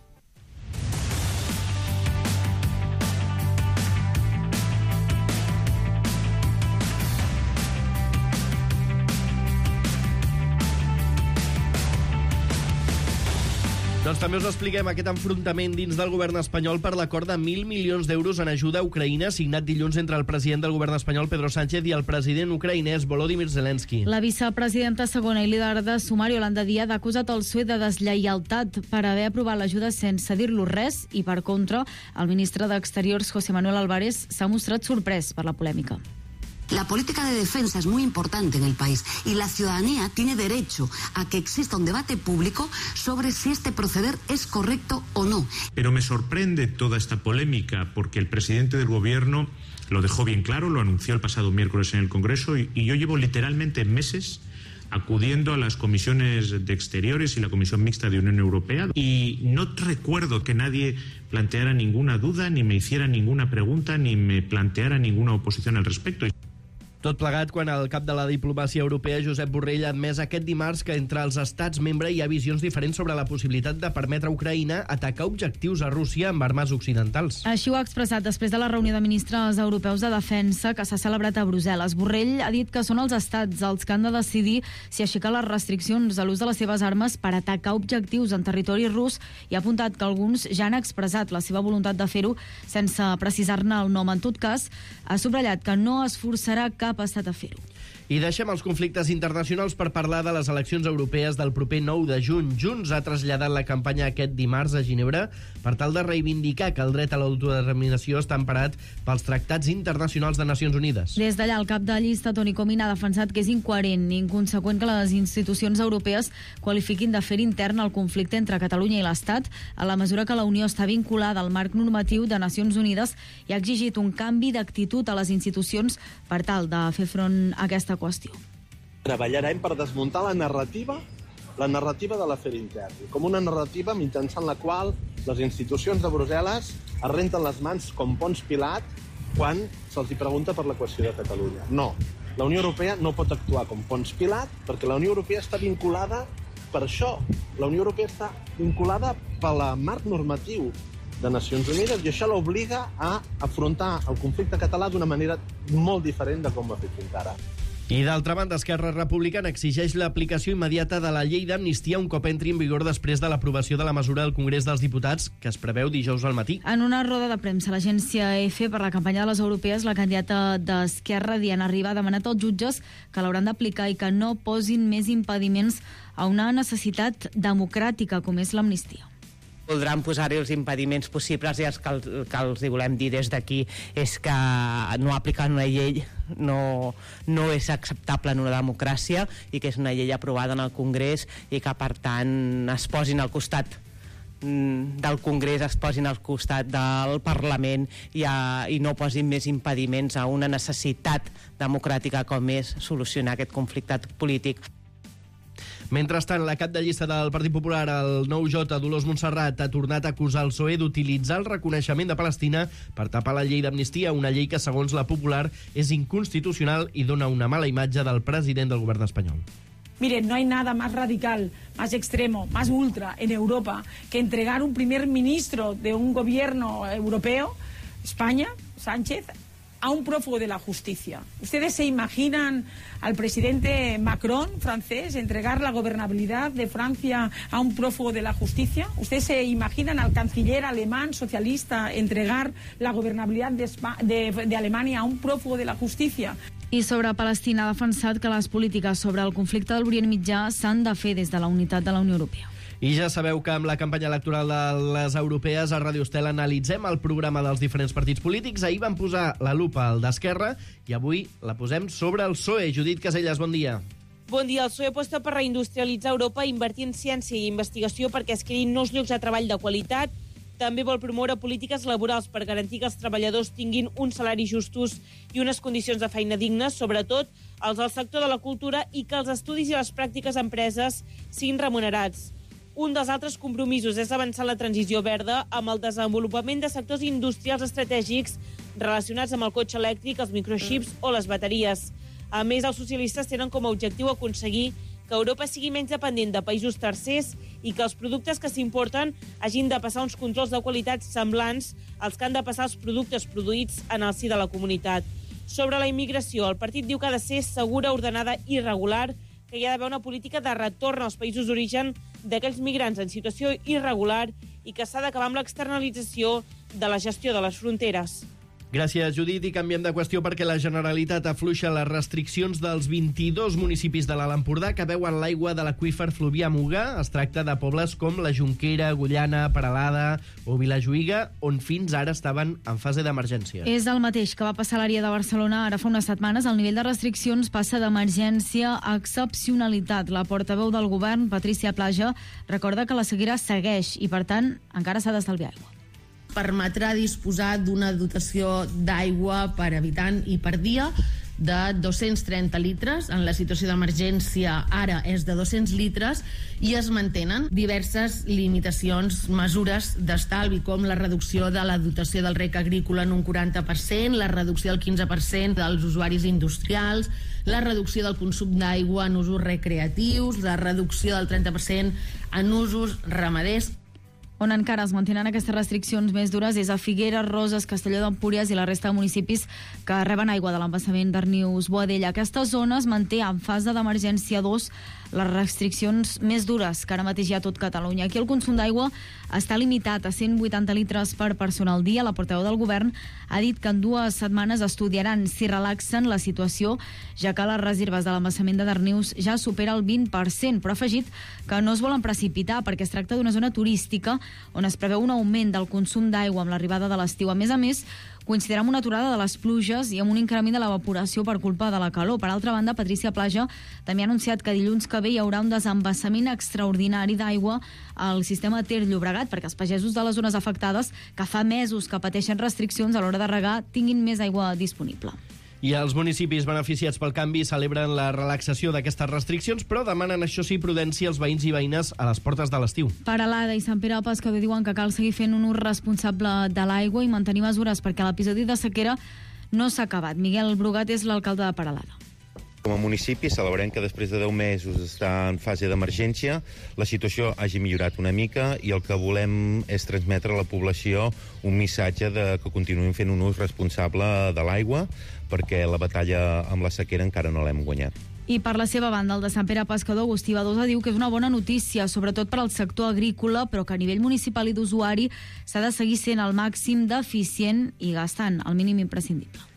Doncs també us expliquem aquest enfrontament dins del govern espanyol per l'acord de mil milions d'euros en ajuda a Ucraïna signat dilluns entre el president del govern espanyol, Pedro Sánchez, i el president ucraïnès, Volodymyr Zelensky. La vicepresidenta segona i líder de Sumar, Yolanda Díaz, ha acusat el P S O E de deslleialtat per haver aprovat l'ajuda sense dir-lo res i, per contra, el ministre d'Exteriors, José Manuel Álvarez, s'ha mostrat sorprès per la polèmica. La política de defensa es muy importante en el país y la ciudadanía tiene derecho a que exista un debate público sobre si este proceder es correcto o no. Pero me sorprende toda esta polémica porque el presidente del gobierno lo dejó bien claro, lo anunció el pasado miércoles en el Congreso y, y yo llevo literalmente meses acudiendo a las comisiones de Exteriores y la Comisión Mixta de Unión Europea y no recuerdo que nadie planteara ninguna duda, ni me hiciera ninguna pregunta, ni me planteara ninguna oposición al respecto. Tot plegat quan el cap de la diplomàcia europea, Josep Borrell, ha admès aquest dimarts que entre els estats membres hi ha visions diferents sobre la possibilitat de permetre a Ucraïna atacar objectius a Rússia amb armes occidentals. Així ho ha expressat després de la reunió de ministres europeus de defensa que s'ha celebrat a Brussel·les. Borrell ha dit que són els estats els que han de decidir si aixecar les restriccions a l'ús de les seves armes per atacar objectius en territori rus i ha apuntat que alguns ja han expressat la seva voluntat de fer-ho sense precisar-ne el nom. En tot cas, ha subratllat que no es forçarà cap estat a fer-ho. I deixem els conflictes internacionals per parlar de les eleccions europees del proper nou de juny. Junts ha traslladat la campanya aquest dimarts a Ginebra per tal de reivindicar que el dret a l'autodeterminació està emparat pels tractats internacionals de Nacions Unides. Des d'allà, el cap de llista, Toni Comín, ha defensat que és incoherent i inconseqüent que les institucions europees qualifiquin d'afer intern el conflicte entre Catalunya i l'Estat, a la mesura que la Unió està vinculada al marc normatiu de Nacions Unides, i ha exigit un canvi d'actitud a les institucions per tal de fer front a aquesta qüestió. Treballarem per desmuntar la narrativa la narrativa de l'afer intern, com una narrativa mitjançant la qual les institucions de Brussel·les es renten les mans com Pons Pilat quan se'ls hi pregunta per la qüestió de Catalunya. No, la Unió Europea no pot actuar com Pons Pilat perquè la Unió Europea està vinculada per això. La Unió Europea està vinculada per la marc normatiu de Nacions Unides i això l'obliga a afrontar el conflicte català d'una manera molt diferent de com ho ha fet fins ara. I d'altra banda, Esquerra Republicana exigeix l'aplicació immediata de la llei d'amnistia un cop entri en vigor després de l'aprovació de la mesura del Congrés dels Diputats, que es preveu dijous al matí. En una roda de premsa a l'agència E F E per la campanya de les europees, la candidata d'Esquerra, Diana Riba, ha demanat als jutges que l'hauran d'aplicar i que no posin més impediments a una necessitat democràtica com és l'amnistia. Voldran posar-hi els impediments possibles i els que, que els hi volem dir des d'aquí és que no aplicar una llei no, no és acceptable en una democràcia i que és una llei aprovada en el Congrés i que per tant es posin al costat del Congrés es posin al costat del Parlament i, a, i no posin més impediments a una necessitat democràtica com és solucionar aquest conflicte polític. Mentrestant, la cap de llista del Partit Popular, el nou J, Dolors Montserrat, ha tornat a acusar el P S O E d'utilitzar el reconeixement de Palestina per tapar la llei d'amnistia, una llei que, segons la Popular, és inconstitucional i dona una mala imatge del president del govern espanyol. Miren, no hay nada más radical, más extremo, más ultra en Europa que entregar un primer ministro de un gobierno europeo, España, Sánchez, a un prófugo de la justicia. ¿Ustedes se imaginan al presidente Macron, francés, entregar la gobernabilidad de Francia a un prófugo de la justicia? ¿Ustedes se imaginan al canciller alemán socialista entregar la gobernabilidad de, Espa- de, de Alemania a un prófugo de la justicia? I sobre Palestina ha defensat que les polítiques sobre el conflicte de l'Orient Mitjà s'han de fer des de la unitat de la Unió Europea. I ja sabeu que amb la campanya electoral de les europees a Ràdio Estel analitzem el programa dels diferents partits polítics. Ahir vam posar la lupa al d'Esquerra i avui la posem sobre el P S O E. Judit Caselles, bon dia. Bon dia. El P S O E aposta per reindustrialitzar Europa i invertir en ciència i investigació perquè es creïn nous llocs de treball de qualitat. També vol promoure polítiques laborals per garantir que els treballadors tinguin uns salaris justos i unes condicions de feina dignes, sobretot els del sector de la cultura, i que els estudis i les pràctiques d'empreses siguin remunerats. Un dels altres compromisos és avançar la transició verda amb el desenvolupament de sectors industrials estratègics relacionats amb el cotxe elèctric, els microxips o les bateries. A més, els socialistes tenen com a objectiu aconseguir que Europa sigui menys dependent de països tercers i que els productes que s'importen hagin de passar uns controls de qualitat semblants als que han de passar els productes produïts en el si de la comunitat. Sobre la immigració, el partit diu que ha de ser segura, ordenada i regular, que hi ha d'haver una política de retorn als països d'origen d'aquells migrants en situació irregular i que s'ha d'acabar amb l'externalització de la gestió de les fronteres. Gràcies, Judit, i canviem de qüestió perquè la Generalitat afluixa les restriccions dels vint-i-dos municipis de l'Alt Empordà que veuen l'aigua de l'aqüífer Fluvià-Muga. Es tracta de pobles com la Jonquera, Agullana, Peralada o Vilajuïga, on fins ara estaven en fase d'emergència. És el mateix que va passar a l'àrea de Barcelona ara fa unes setmanes. El nivell de restriccions passa d'emergència a excepcionalitat. La portaveu del govern, Patricia Plaja, recorda que la sequera segueix i, per tant, encara s'ha d'estalviar aigua. Permetrà disposar d'una dotació d'aigua per habitant i per dia de dos-cents trenta litres. En la situació d'emergència ara és de dos-cents litres i es mantenen diverses limitacions, mesures d'estalvi, com la reducció de la dotació del rec agrícola en un quaranta per cent, la reducció del quinze per cent dels usuaris industrials, la reducció del consum d'aigua en usos recreatius, la reducció del trenta per cent en usos ramaders. On encara es mantenen aquestes restriccions més dures és a Figueres, Roses, Castelló d'Empúries i la resta de municipis que reben aigua de l'embassament d'Arnius-Boadella. Aquesta zona es manté en fase d'emergència dos les restriccions més dures que ara mateix hi ha a tot Catalunya. Aquí el consum d'aigua està limitat a cent vuitanta litres per persona al dia. La portaveu del govern ha dit que en dues setmanes estudiaran si relaxen la situació, ja que les reserves de l'embassament de Darnius ja supera el vint per cent, però ha afegit que no es volen precipitar perquè es tracta d'una zona turística on es preveu un augment del consum d'aigua amb l'arribada de l'estiu. A més a més, coincidirà amb una aturada de les pluges i amb un increment de l'evaporació per culpa de la calor. Per altra banda, Patricia Plaja també ha anunciat que dilluns que ve hi haurà un desembassament extraordinari d'aigua al sistema Ter Llobregat perquè els pagesos de les zones afectades, que fa mesos que pateixen restriccions a l'hora de regar, tinguin més aigua disponible. I els municipis beneficiats pel canvi celebren la relaxació d'aquestes restriccions, però demanen, això sí, prudència als veïns i veïnes a les portes de l'estiu. Peralada i Sant Pere del Pescador diuen que cal seguir fent un ús responsable de l'aigua i mantenir mesures perquè l'episodi de sequera no s'ha acabat. Miguel Brugat és l'alcalde de Peralada. Com a municipi celebrem que després de deu mesos d'estar en fase d'emergència la situació hagi millorat una mica i el que volem és transmetre a la població un missatge de que continuïn fent un ús responsable de l'aigua perquè la batalla amb la sequera encara no l'hem guanyat. I per la seva banda, el de Sant Pere Pescador, Agustí Badosa, diu que és una bona notícia, sobretot per al sector agrícola, però que a nivell municipal i d'usuari s'ha de seguir sent al màxim d'eficient i gastant el mínim imprescindible.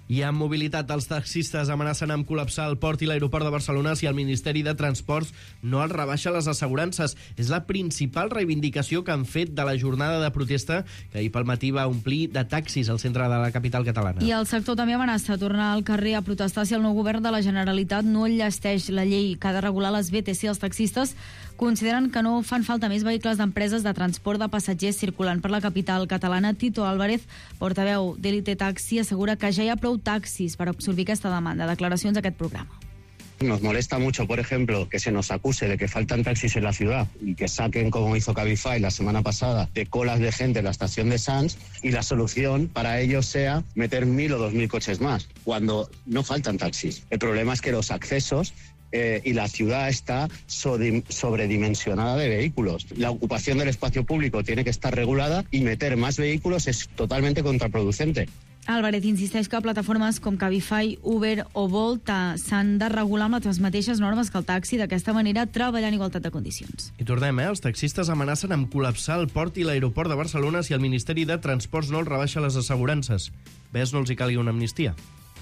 I en mobilitat, els taxistes amenacen amb col·lapsar el port i l'aeroport de Barcelona si el Ministeri de Transports no els rebaixa les assegurances. És la principal reivindicació que han fet de la jornada de protesta que ahir pel matí va omplir de taxis al centre de la capital catalana. I el sector també amenaça a tornar al carrer a protestar si el nou govern de la Generalitat no enllesteix la llei que ha de regular les B T C. Els taxistes consideren que no fan falta més vehicles d'empreses de transport de passatgers circulant per la capital catalana. Tito Álvarez, portaveu d'Elite Taxi, assegura que ja hi ha prou taxis per absorbir esta demanda. Declaracions d'aquest programa. Nos molesta mucho, por ejemplo, que se nos acuse de que faltan taxis en la ciudad y que saquen, como hizo Cabify la semana pasada, de colas de gente en la estación de Sants, y la solución para ellos sea meter mil o dos mil coches más, cuando no faltan taxis. El problema es que los accesos Eh, y la ciudad está sobredimensionada de vehículos. La ocupación del espacio público tiene que estar regulada y meter más vehículos es totalmente contraproducente. Álvarez insisteix que plataformes com Cabify, Uber o Bolt s'han de regular amb les mateixes normes que el taxi, d'aquesta manera treballar en igualtat de condicions. I tornem, eh? Els taxistes amenacen amb col·lapsar el port i l'aeroport de Barcelona si el Ministeri de Transports no els rebaixa les assegurances. Ves, no els hi calgui una amnistia.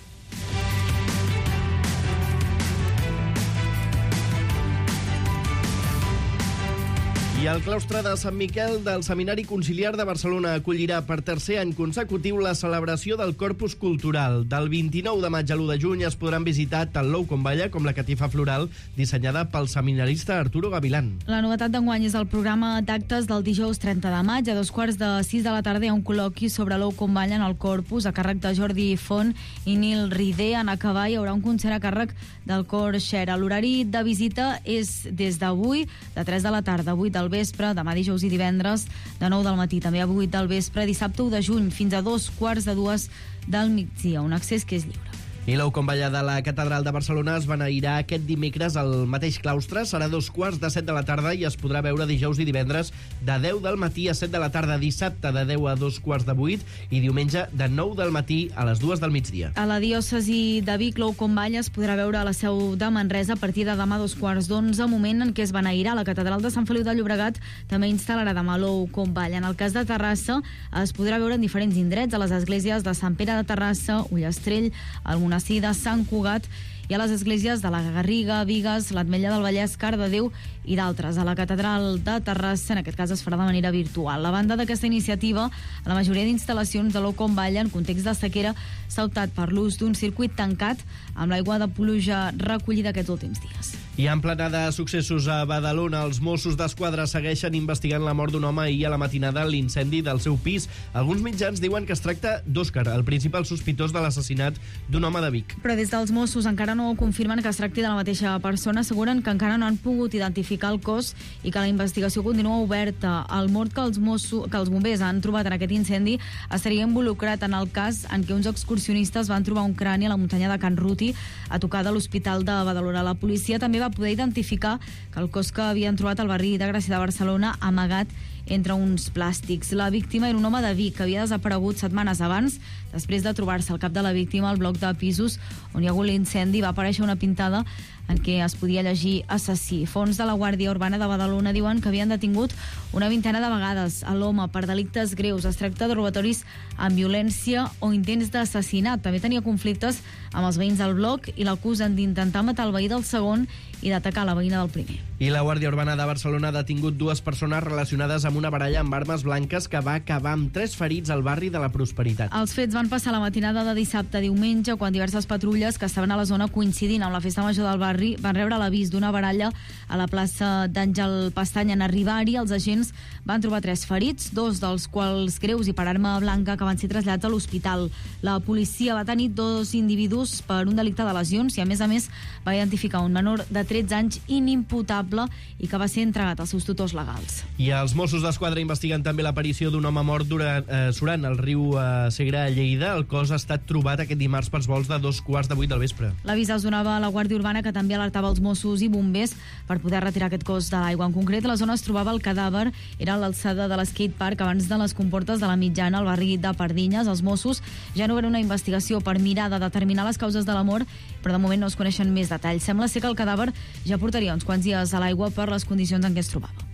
I el claustre de Sant Miquel del Seminari Conciliar de Barcelona acollirà per tercer any consecutiu la celebració del Corpus Cultural. Del vint-i-nou de maig a l'u de juny es podran visitar tant l'ou com balla com la catifa floral dissenyada pel seminarista Arturo Gavilán. La novetat d'enguany és el programa d'actes del dijous trenta de maig. A dos quarts de sis de la tarda hi ha un col·loqui sobre l'ou com balla en el Corpus a càrrec de Jordi Font i Nil Ridé. En acabar hi haurà un concert a càrrec del cor Xera. L'horari de visita és des d'avui, de tres de la tarda a vuit del vespre, demà dijous i divendres, de nou del matí, també a vuit del vespre, dissabte u de juny, fins a dos quarts de dues del migdia, un accés que és lliure. I l'ou com balla de la Catedral de Barcelona es beneirà aquest dimecres al mateix claustre. Serà dos quarts de set de la tarda i es podrà veure dijous i divendres de deu del matí a set de la tarda, dissabte de deu a dos quarts de vuit i diumenge de nou del matí a les dues del migdia. A la diòcesi de Vic, l'ou com balla es podrà veure a la seu de Manresa a partir de demà a dos quarts d'onze, moment en què es beneirà. La Catedral de Sant Feliu de Llobregat també instal·larà demà l'ou com balla. En el cas de Terrassa es podrà veure en diferents indrets, a les esglésies de Sant Pere de Terrassa, Ullastrell, el monestir de Sant Cugat i a les esglésies de la Garriga, Bigues, l'Ametlla del Vallès, Cardedeu i d'altres. A la Catedral de Terrassa, en aquest cas, es farà de manera virtual. La banda d'aquesta iniciativa, a la majoria d'instal·lacions de l'ou com balla, en context de sequera, s'ha optat per l'ús d'un circuit tancat amb l'aigua de pluja recollida aquests últims dies. I en plena de successos a Badalona, els Mossos d'Esquadra segueixen investigant la mort d'un home ahir a la matinada en l'incendi del seu pis. Alguns mitjans diuen que es tracta d'Òscar, el principal sospitós de l'assassinat d'un home de Vic. Però des dels Mossos encara no confirmen que es tracti de la mateixa persona. Asseguren que encara no han pogut identificar el cos i que la investigació continua oberta. El mort que els, Mossos, que els bombers han trobat en aquest incendi estaria involucrat en el cas en què uns excursionistes van trobar un crani a la muntanya de Can Ruti, a tocar de l'Hospital de Badalona. La policia també va poder identificar que el cos que havien trobat al barri de Gràcia de Barcelona amagat entre uns plàstics. La víctima era un home de Vic que havia desaparegut setmanes abans. Després de trobar-se al cap de la víctima al bloc de pisos on hi ha hagut l'incendi, va aparèixer una pintada en què es podia llegir assassí. Fons de la Guàrdia Urbana de Badalona diuen que havien detingut una vintena de vegades a l'home per delictes greus. Es tracta de robatoris amb violència o intents d'assassinat. També tenia conflictes amb els veïns del bloc i l'acusen d'intentar matar el veí del segon i d'atacar la veïna del primer. I la Guàrdia Urbana de Barcelona ha detingut dues persones relacionades amb una baralla amb armes blanques que va acabar amb tres ferits al barri de la Prosperitat. Els fets van passar la matinada de dissabte a diumenge, quan diverses patrulles que estaven a la zona coincidint amb la festa major del barri van rebre l'avís d'una baralla a la plaça d'Àngel Pestany. En arribar-hi, els agents van trobar tres ferits, dos dels quals greus i per arma blanca, que van ser traslladats a l'hospital. La policia va tenir dos individus per un delicte de lesions i, a més a més, va identificar un menor de tretze anys inimputable i que va ser entregat als seus tutors legals. I els Mossos d'Esquadra investiguen també l'aparició d'un home mort durant, eh, surant al riu eh, Segre a Lleida. El cos ha estat trobat aquest dimarts pels vols de dos quarts de vuit del vespre. L'avís es donava a la Guàrdia Urbana, que també alertava els Mossos i bombers per poder retirar aquest cos de l'aigua. En concret, a la zona es trobava el cadàver, era a l'alçada de l'skatepark abans de les comportes de la Mitjana, al barri de Pardinyes. Els Mossos ja no obren una investigació per mirar de determinar les causes de la mort, però de moment no es coneixen més detalls. Sembla ser que el cadàver ja portaria uns quants dies a l'aigua per les condicions en què es trobava.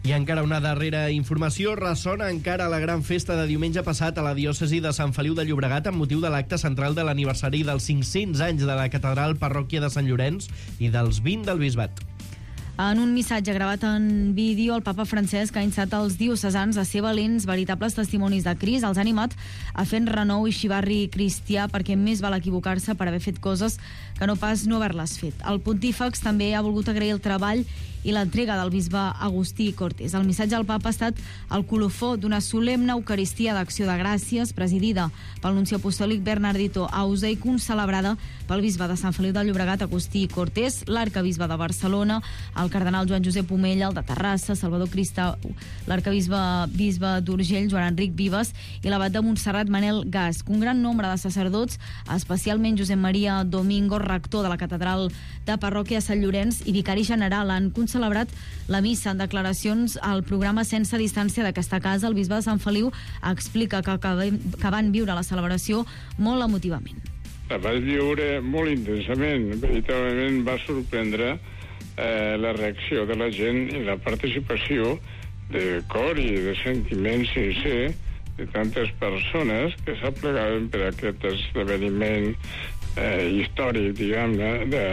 I encara una darrera informació. Ressona encara la gran festa de diumenge passat a la diòcesi de Sant Feliu de Llobregat amb motiu de l'acte central de l'aniversari dels cinc-cents anys de la catedral parròquia de Sant Llorenç i dels vint del bisbat. En un missatge gravat en vídeo, el papa Francesc ha instat els diocesans a ser valents, veritables testimonis de Crist. Els ha animat a fer renou i xivarri cristià perquè més val equivocar-se per haver fet coses que no pas no haver-les fet. El pontífex també ha volgut agrair el treball i l'entrega del bisbe Agustí Cortés. El missatge del papa ha estat el colofó d'una solemne eucaristia d'acció de gràcies presidida pel nunci apostòlic Bernardito Ausa i concelebrada pel bisbe de Sant Feliu de Llobregat Agustí Cortés, l'arcabisbe de Barcelona, el cardenal Joan Josep Omella, el de Terrassa, Salvador Cristau, l'arcabisbe bisbe d'Urgell, Joan Enric Vives, i l'abat de Montserrat, Manel Gasc. Un gran nombre de sacerdots, especialment Josep Maria Domingo, rector de la catedral de parròquia de Sant Llorenç i vicari general, han celebrat la missa. En declaracions al programa Sense Distància d'aquesta casa, el bisbe de Sant Feliu explica que, que van viure la celebració molt emotivament. La vaig viure molt intensament. Veritablement va sorprendre eh, la reacció de la gent i la participació de cor i de sentiments sincer de tantes persones que s'aplegaven per aquest esdeveniment eh, històric, diguem-ne, de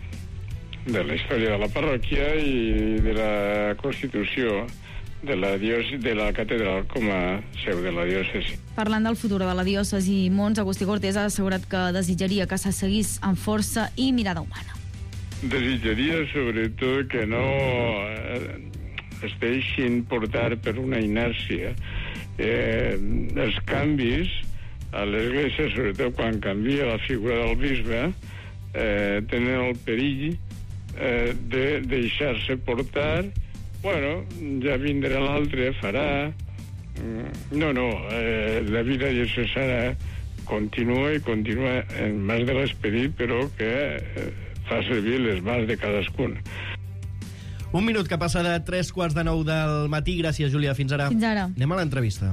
de la història de la parròquia i de la constitució de la, diòcesi, de la catedral com a seu de la diòcesi. Parlant del futur de la diòcesi, Mons, Agustí Cortés ha assegurat que desitjaria que se seguís amb força i mirada humana. Desitjaria sobretot que no es deixin portar per una inèrcia. Eh, els canvis a l'Església, sobretot quan canvia la figura del bisbe, eh, tenen el perill Eh, de deixar-se portar. Bueno, ja vindrà l'altre, farà. No, no, eh, la vida diocesana continua i continua en mans de l'esperit, però que eh, fa servir les mans de cadascun. Un minut que passa de tres quarts de nou del matí. Gràcies, Júlia. Fins ara. Fins ara. Anem a l'entrevista.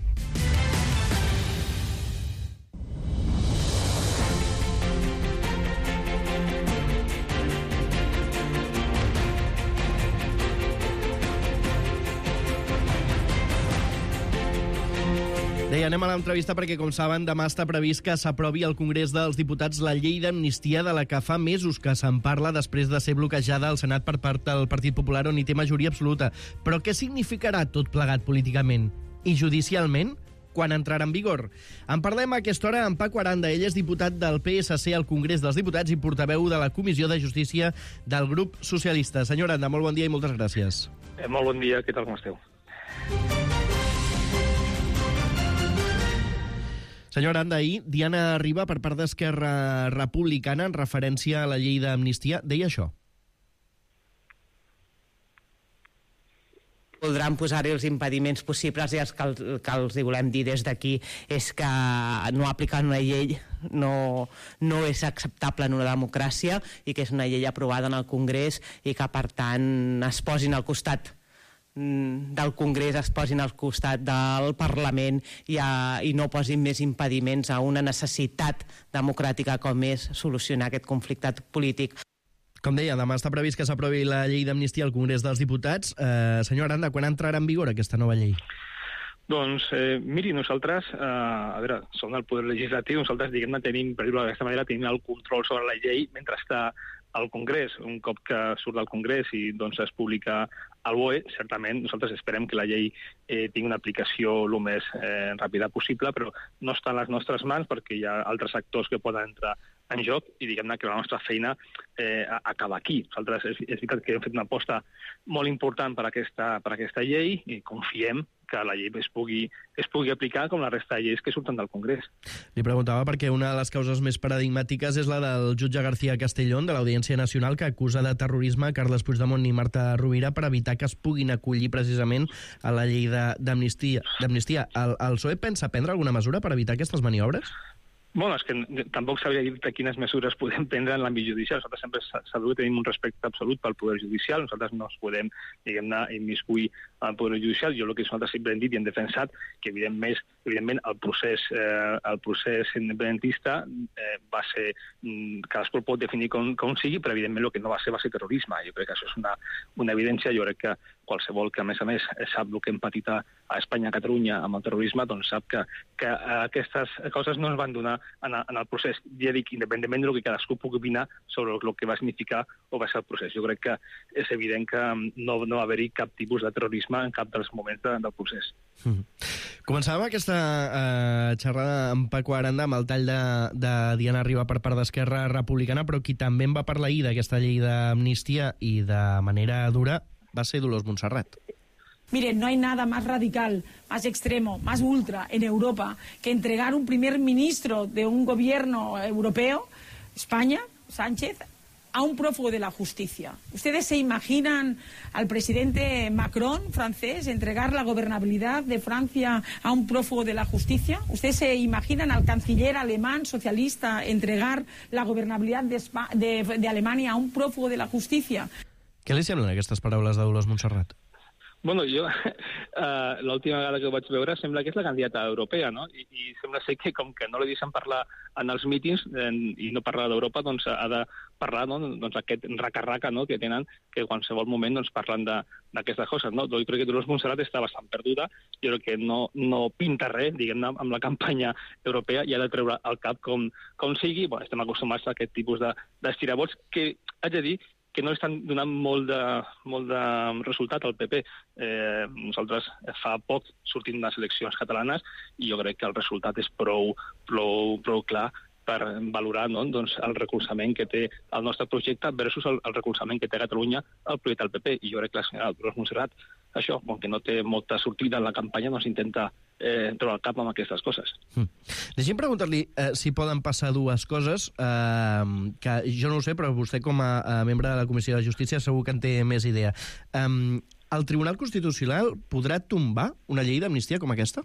Deia, anem a l'entrevista perquè, com saben, demà està previst que s'aprovi al Congrés dels Diputats la llei d'amnistia de la que fa mesos que se'n parla després de ser bloquejada al Senat per part del Partit Popular, on hi té majoria absoluta. Però què significarà tot plegat políticament i judicialment quan entrarà en vigor? En parlem a aquesta hora amb Paco Aranda. Ell és diputat del P S C al Congrés dels Diputats i portaveu de la Comissió de Justícia del grup socialista. Senyor Aranda, molt bon dia i moltes gràcies. Eh, molt bon dia, què tal, com esteu? Senyor Aranda, ahir Diana Riba, per part d'Esquerra Republicana, en referència a la llei d'amnistia, deia això. Voldran posar-hi els impediments possibles i els que, el, que els hi volem dir des d'aquí és que no aplicar una llei no, no és acceptable en una democràcia i que és una llei aprovada en el Congrés i que, per tant, es posin al costat del Congrés, es posin al costat del Parlament i, a, i no posin més impediments a una necessitat democràtica com és solucionar aquest conflicte polític. Com deia, demà està previst que s'aprovi la llei d'amnistia al Congrés dels Diputats. Eh, senyor Aranda, quan entrarà en vigor aquesta nova llei? Doncs, eh, miri, nosaltres, eh, a veure, som del poder legislatiu, nosaltres, diguem-ne, tenim, per dir-ho d'aquesta manera, tenim el control sobre la llei mentre està al Congrés. Un cop que surt del Congrés i doncs es publica al B O E, certament nosaltres esperem que la llei eh, tingui una aplicació el més eh, ràpida possible, però no està a les nostres mans perquè hi ha altres actors que poden entrar en joc i diguem-ne que la nostra feina eh, acaba aquí. Nosaltres és, és veritat que hem fet una aposta molt important per aquesta, per aquesta llei i confiem que la llei es pugui, es pugui aplicar com la resta de lleis que surten del Congrés. Li preguntava perquè una de les causes més paradigmàtiques és la del jutge García Castellón de l'Audiència Nacional, que acusa de terrorisme Carles Puigdemont i Marta Rovira per evitar que es puguin acollir precisament a la llei d'amnistia. d'amnistia. El, el P S O E pensa prendre alguna mesura per evitar aquestes maniobres? Bueno, és que tampoc sabria dir-te quines mesures podem prendre en l'àmbit judicial. Nosaltres sempre sabeu que tenim un respecte absolut pel poder judicial. Nosaltres no es podem, diguem-ne, immiscuir al poder judicial. Jo el que nosaltres sempre hem dit i hem defensat que, evidentment, evidentment el procés, eh, el procés independentista eh, va ser... Cadascú el pot definir com, com sigui, però, evidentment, el que no va ser va ser terrorisme. Jo crec que això és una, una evidència. Jo crec que qualsevol que, a més a més, sap el que hem patit a Espanya, a Catalunya, amb el terrorisme, doncs sap que, que aquestes coses no es van donar en, en el procés. Ja dic, independentment del que cadascú pugui opinar sobre el que va significar o va ser el procés. Jo crec que és evident que no, no va haver-hi cap tipus de terrorisme en cap dels moments de, del procés. Mm. Començàvem aquesta eh, xerrada amb Paco Aranda amb el tall de, de Diana Riba per part d'Esquerra Republicana, però qui també en va parlar ahir d'aquesta llei d'amnistia i de manera dura va ser Dolors Montserrat. Miren, no hay nada más radical, más extremo, más ultra en Europa que entregar un primer ministro de un gobierno europeo, España, Sánchez, a un prófugo de la justicia. ¿Ustedes se imaginan al presidente Macron, francés, entregar la gobernabilidad de Francia a un prófugo de la justicia? ¿Ustedes se imaginan al canciller alemán socialista entregar la gobernabilidad de, Espa de, de Alemania a un prófugo de la justicia? Què li semblen aquestes paraules de Dolors Montserrat? Bueno, jo, uh, l'última vegada que ho vaig veure, sembla que és la candidata europea, no? I, i sembla ser que, com que no li deixen parlar en els mítings eh, i no parlar d'Europa, doncs ha de parlar, no?, doncs aquest raca-raca, no?, que tenen, que en qualsevol moment doncs, parlen d'aquestes coses, no? Jo crec que Dolors Montserrat està bastant perduda, jo crec que no, no pinta res, diguem-ne, amb la campanya europea, i ha de treure el cap com, com sigui. Bueno, estem acostumats a aquest tipus d'estirabots, que, haig de dir, que no estan donant molt de, molt de resultat al P P. Eh, nosaltres fa poc sortim de les eleccions catalanes i jo crec que el resultat és prou, prou, prou clar per valorar, no?, doncs, el recolzament que té el nostre projecte versus el, el recolzament que té a Catalunya el projecte del P P. I jo crec que la senyora Dolors Montserrat, això, com que no té molta sortida en la campanya, doncs intenta eh, treure el cap amb aquestes coses. Mm. Deixi'm preguntar-li eh, si poden passar dues coses, eh, que jo no ho sé, però vostè com a, a membre de la Comissió de Justícia segur que en té més idea. Eh, el Tribunal Constitucional podrà tombar una llei d'amnistia com aquesta?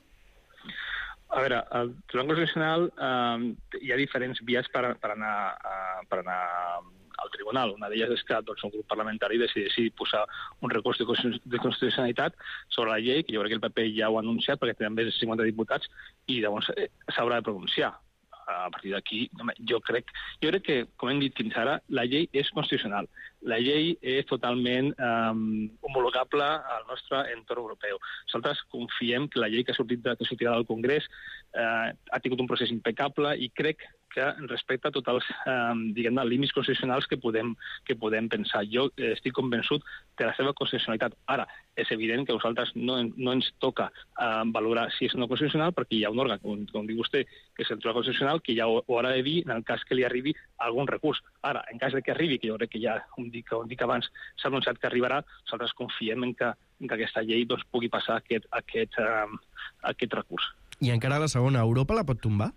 A veure, al Tribunal Constitucional eh, hi ha diferents vies per, per, anar, eh, per anar al tribunal. Una d'elles és que doncs, un grup parlamentari decideixi posar un recurs de constitucionalitat sobre la llei, que jo crec que el P P ja ho ha anunciat perquè tenen més de cinquanta diputats, i llavors eh, s'haurà de pronunciar. A partir d'aquí, jo crec, jo crec que, com hem dit fins ara, la llei és constitucional. La llei és totalment um, homologable al nostre entorn europeu. Nosaltres confiem que la llei que ha sortit, de, que sortirà del Congrés eh, ha tingut un procés impecable i crec que respecta tots els eh, diguem-ne, límits constitucionals que podem, que podem pensar. Jo eh, estic convençut de la seva constitucionalitat. Ara, és evident que a nosaltres no, no ens toca eh, valorar si és no constitucional, perquè hi ha un òrgan, com, com diu vostè, que és el Tribunal Constitucional, que ja ho, ho haurà de dir en el cas que li arribi algun recurs. Ara, en cas de que arribi, que jo crec que ja, com dic, com dic abans, s'ha anunciat que arribarà, nosaltres confiem en que, en que aquesta llei doncs, pugui passar aquest, aquest, eh, aquest recurs. I encara la segona, Europa la pot tombar?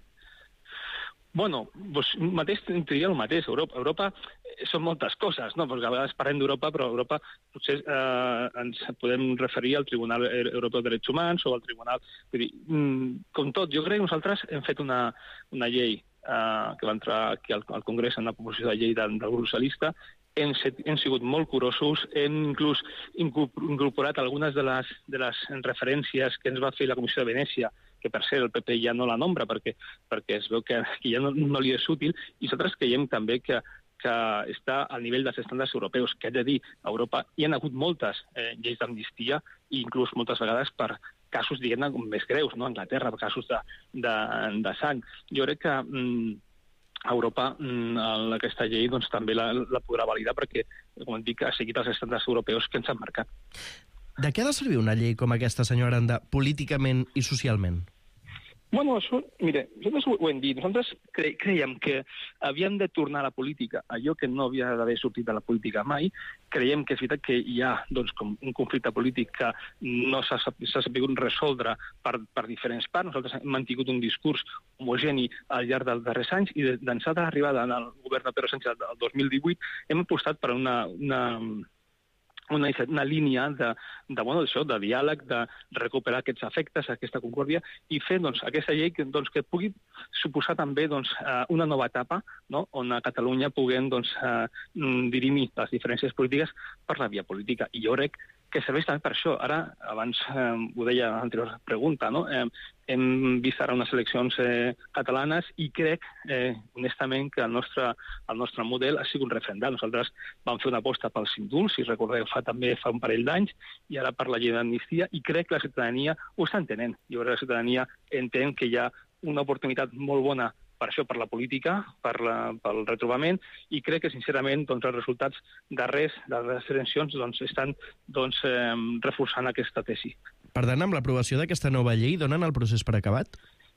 Bueno, doncs mateix diria el mateix. Europa, Europa eh, són moltes coses, no? Perquè a vegades parlem d'Europa, però a Europa potser eh, ens podem referir al Tribunal Europeu de Drets Humans o al Tribunal... Vull dir, com tot, jo crec que nosaltres hem fet una, una llei eh, que va entrar aquí al, al Congrés en una proposició de llei del, del grup socialista. Hem, hem sigut molt curosos, hem inclús incorporat algunes de les, de les referències que ens va fer la Comissió de Venècia, que per cert el P P ja no la nombra perquè, perquè es veu que, que ja no, no li és útil, i nosaltres creiem també que, que està al nivell dels estàndards europeus, que haig de dir, a Europa hi ha hagut moltes eh, lleis d'amnistia, i inclús moltes vegades per casos, diguem-ne, més greus, no? A Anglaterra, per casos de, de, de sang. Jo crec que mm, a Europa mm, aquesta llei doncs, també la, la podrà validar perquè, com dic, ha seguit els estàndards europeus que ens han marcat. De què ha de servir una llei com aquesta, senyor Aranda, políticament i socialment? Bueno, això, mire, nosaltres ho, ho hem dit. Nosaltres cre creiem que havíem de tornar a la política, allò que no havia d'haver sortit de la política mai. Creiem que és veritat que hi ha doncs, com un conflicte polític que no s'ha sabut resoldre per, per diferents parts. Nosaltres hem mantingut un discurs homogeni al llarg dels darrers anys i d'ençà de l'arribada en el govern de Pedro Sánchez del dos mil divuit hem apostat per una... una Una, una línia de, de, bueno, això, de diàleg, de recuperar aquests afectes, aquesta concòrdia, i fer doncs, aquesta llei que, doncs, que pugui suposar també doncs, una nova etapa, no?, on a Catalunya puguem doncs, dirimir les diferències polítiques per la via política. I jo crec que serveix també per això. Ara, abans eh, ho deia en l'anterior pregunta, no? Eh, hem vist ara unes eleccions eh, catalanes i crec, eh, honestament, que el nostre, el nostre model ha sigut referendat. Nosaltres vam fer una aposta pels indults, si recordeu, fa també fa un parell d'anys, i ara per la llei d'amnistia, i crec que la ciutadania ho està entenent. Jo crec que la ciutadania entén que hi ha una oportunitat molt bona per això, per la política, per la, pel retrobament, i crec que, sincerament, doncs, els resultats darrers de les eleccions doncs, estan doncs, eh, reforçant aquesta tesi. Per tant, amb l'aprovació d'aquesta nova llei, donen el procés per acabat?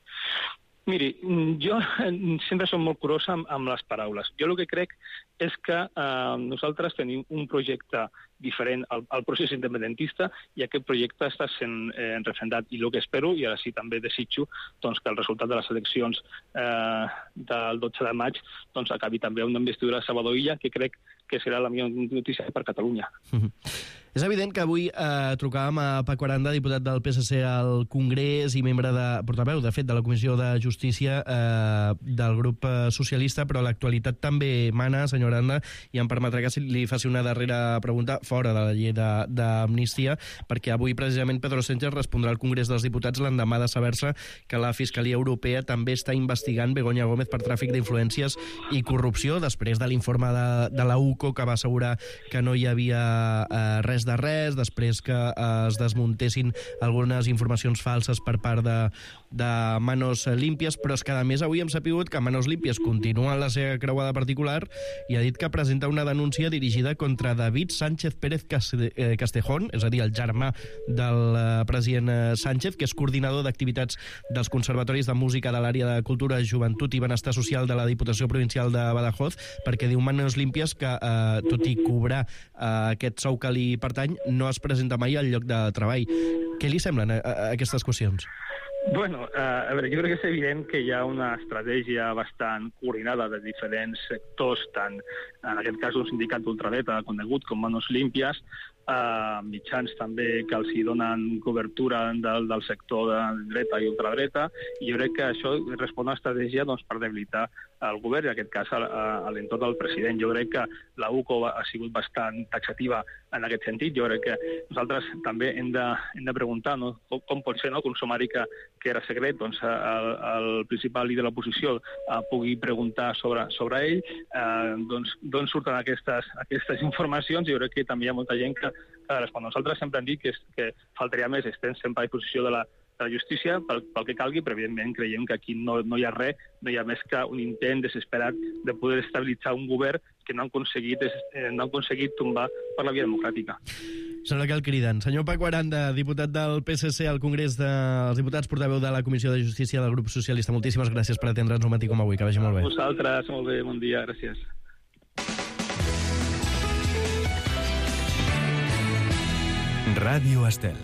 Miri, jo sempre som molt curosa amb, amb les paraules. Jo el que crec és que eh, nosaltres tenim un projecte diferent al, al procés independentista i aquest projecte està sent eh, referendat. I el que espero, i ara sí també desitjo, doncs, que el resultat de les eleccions eh, del dotze de maig doncs, acabi també una investidura de Salvador Illa, que crec que serà la millor notícia per Catalunya. Mm-hmm. És evident que avui eh, trucàvem a Paco Aranda, diputat del P S C al Congrés i membre de, portaveu, de fet, de la Comissió de Justícia eh, del grup socialista, però l'actualitat també mana, senyor Aranda, i em permetrà que li faci una darrera pregunta fora de la llei d'amnistia, perquè avui precisament Pedro Sánchez respondrà al Congrés dels Diputats l'endemà de saber-se que la Fiscalia Europea també està investigant Begoña Gómez per tràfic d'influències i corrupció, després de l'informe de, de la U C O que va assegurar que no hi havia eh, res de res, després que eh, es desmuntessin algunes informacions falses per part de, de Manos Límpies, però és que a més avui hem sapigut que Manos Límpies continua la seva creuada particular i ha dit que presenta una denúncia dirigida contra David Sánchez Pérez Castejón, és a dir, el germà del president Sánchez, que és coordinador d'activitats dels conservatoris de música de l'àrea de Cultura, Joventut i Benestar Social de la Diputació Provincial de Badajoz, perquè diu Manos Límpies que, eh, tot i cobrar eh, aquest sou que li pertany, no es presenta mai al lloc de treball. Què li semblen a, a aquestes qüestions? Bueno, eh, a veure, jo crec que és evident que hi ha una estratègia bastant coordinada de diferents sectors, tant en aquest cas un sindicat d'ultradreta conegut com Manos Límpies, eh, mitjans també que els hi donen cobertura del, del sector de dreta i ultradreta, i jo crec que això respon a una estratègia doncs, per debilitar el govern, en aquest cas a, a, a l'entorn del president. Jo crec que la U C O ha sigut bastant taxativa en aquest sentit. Jo crec que nosaltres també hem de, hem de preguntar, no? com, com pot ser, no? que un sumari que, que era secret, doncs el, el principal líder de l'oposició eh, pugui preguntar sobre, sobre ell, eh, doncs d'on surten aquestes, aquestes informacions. Jo crec que també hi ha molta gent que, que respon. Nosaltres sempre hem dit que, que faltaria més, estem sempre a disposició de la de la justícia pel, pel que calgui, però evidentment creiem que aquí no, no hi ha res, no hi ha més que un intent desesperat de poder estabilitzar un govern que no han aconseguit, eh, no han aconseguit tombar per la via democràtica. Sembla que el criden. Senyor Paco Aranda, diputat del P S C al Congrés dels Diputats, portaveu de la Comissió de Justícia del grup socialista, moltíssimes gràcies per atendre'ns un matí com avui, que vagi molt bé. Vosaltres, molt bé, bon dia, gràcies. Ràdio Estel.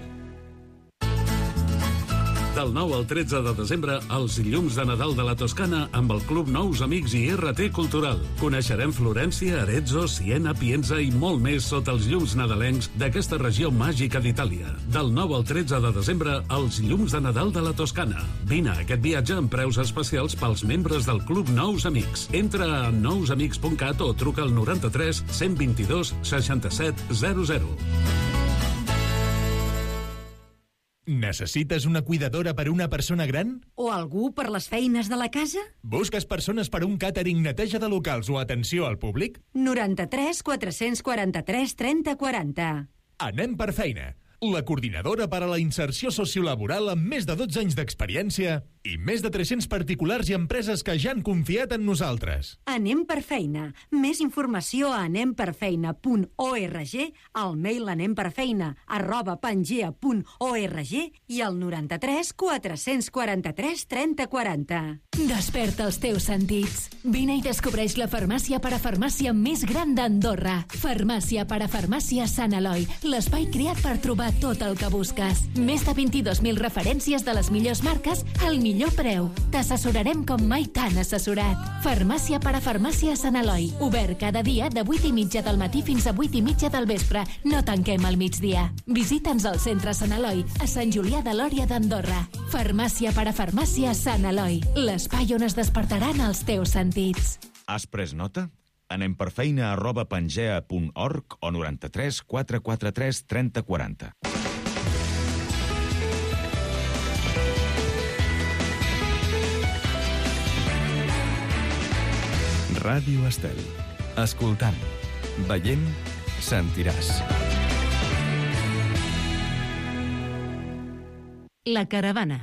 Del nou al tretze de desembre, els llums de Nadal de la Toscana amb el Club Nous Amics i R T Cultural. Coneixerem Florència, Arezzo, Siena, Pienza i molt més sota els llums nadalencs d'aquesta regió màgica d'Itàlia. Del nou al tretze de desembre, els llums de Nadal de la Toscana. Vine a aquest viatge amb preus especials pels membres del Club Nous Amics. Entra a nous amics punt cat o truca al noranta-tres cent vint-i-dos seixanta-set zero zero. Necessites una cuidadora per a una persona gran? O algú per les feines de la casa? Busques persones per a un càtering, neteja de locals o atenció al públic? noranta-tres quatre-cents quaranta-tres trenta quaranta. Anem per feina. La coordinadora per a la inserció sociolaboral amb més de dotze anys d'experiència i més de tres-cents particulars i empreses que ja han confiat en nosaltres. Anem per feina. Més informació a anem per feina punt org, al mail anemperfeina arroba pangea punt org i al noranta-tres quatre-cents quaranta-tres trenta quaranta. Desperta els teus sentits. Vine i descobreix la farmàcia parafarmàcia més gran d'Andorra. Farmàcia parafarmàcia Sant Eloi, l'espai creat per trobar tot el que busques. Més de vint-i-dos mil referències de les millors marques al millor preu. T'assessorarem com mai t'han assessorat. Farmàcia parafarmàcia Sant Eloi. Obert cada dia de vuit i mitja del matí fins a vuit i mitja del vespre. No tanquem al migdia. Visita'ns al centre Sant Eloi, a Sant Julià de Lòria d'Andorra. Farmàcia parafarmàcia Sant Eloi. L'espai on es despertaran els teus sentits. Has pres nota? anemperfeina arroba pangea punt org o noranta-tres quatre quatre tres trenta quaranta. Ràdio Estel. Escoltant, veient, sentiràs. La caravana.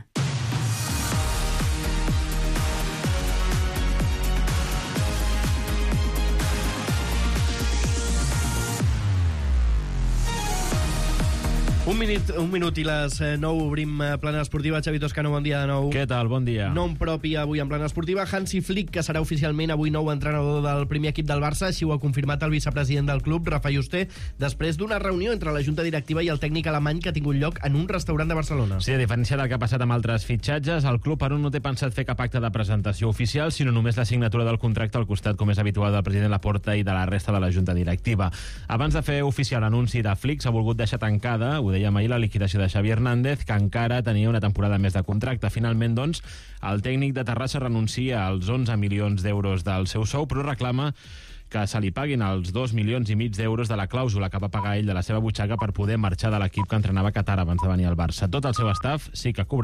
Un minut, un minut i les nou obrim plana esportiva. Xavi Toscano, bon dia de nou. Què tal? Bon dia. Nom propi avui en plana esportiva. Hansi Flick, que serà oficialment avui nou entrenador del primer equip del Barça, així ho ha confirmat el vicepresident del club, Rafa Juste, després d'una reunió entre la junta directiva i el tècnic alemany que ha tingut lloc en un restaurant de Barcelona. Sí, a diferència del que ha passat amb altres fitxatges, el club per un no té pensat fer cap acte de presentació oficial, sinó només la signatura del contracte al costat, com és habitual, del president Laporta i de la resta de la junta directiva. Abans de fer oficial l'anunci de Flick, s'ha volgut deixar tancada, ho dèiem ahir, la liquidació de Xavi Hernández, que encara tenia una temporada més de contracte. Finalment, doncs, el tècnic de Terrassa renuncia als onze milions d'euros del seu sou, però reclama que se li paguin els dos milions i mig d'euros de la clàusula que va pagar ell de la seva butxaca per poder marxar de l'equip que entrenava a Qatar abans de venir al Barça. Tot el seu staff sí que cobra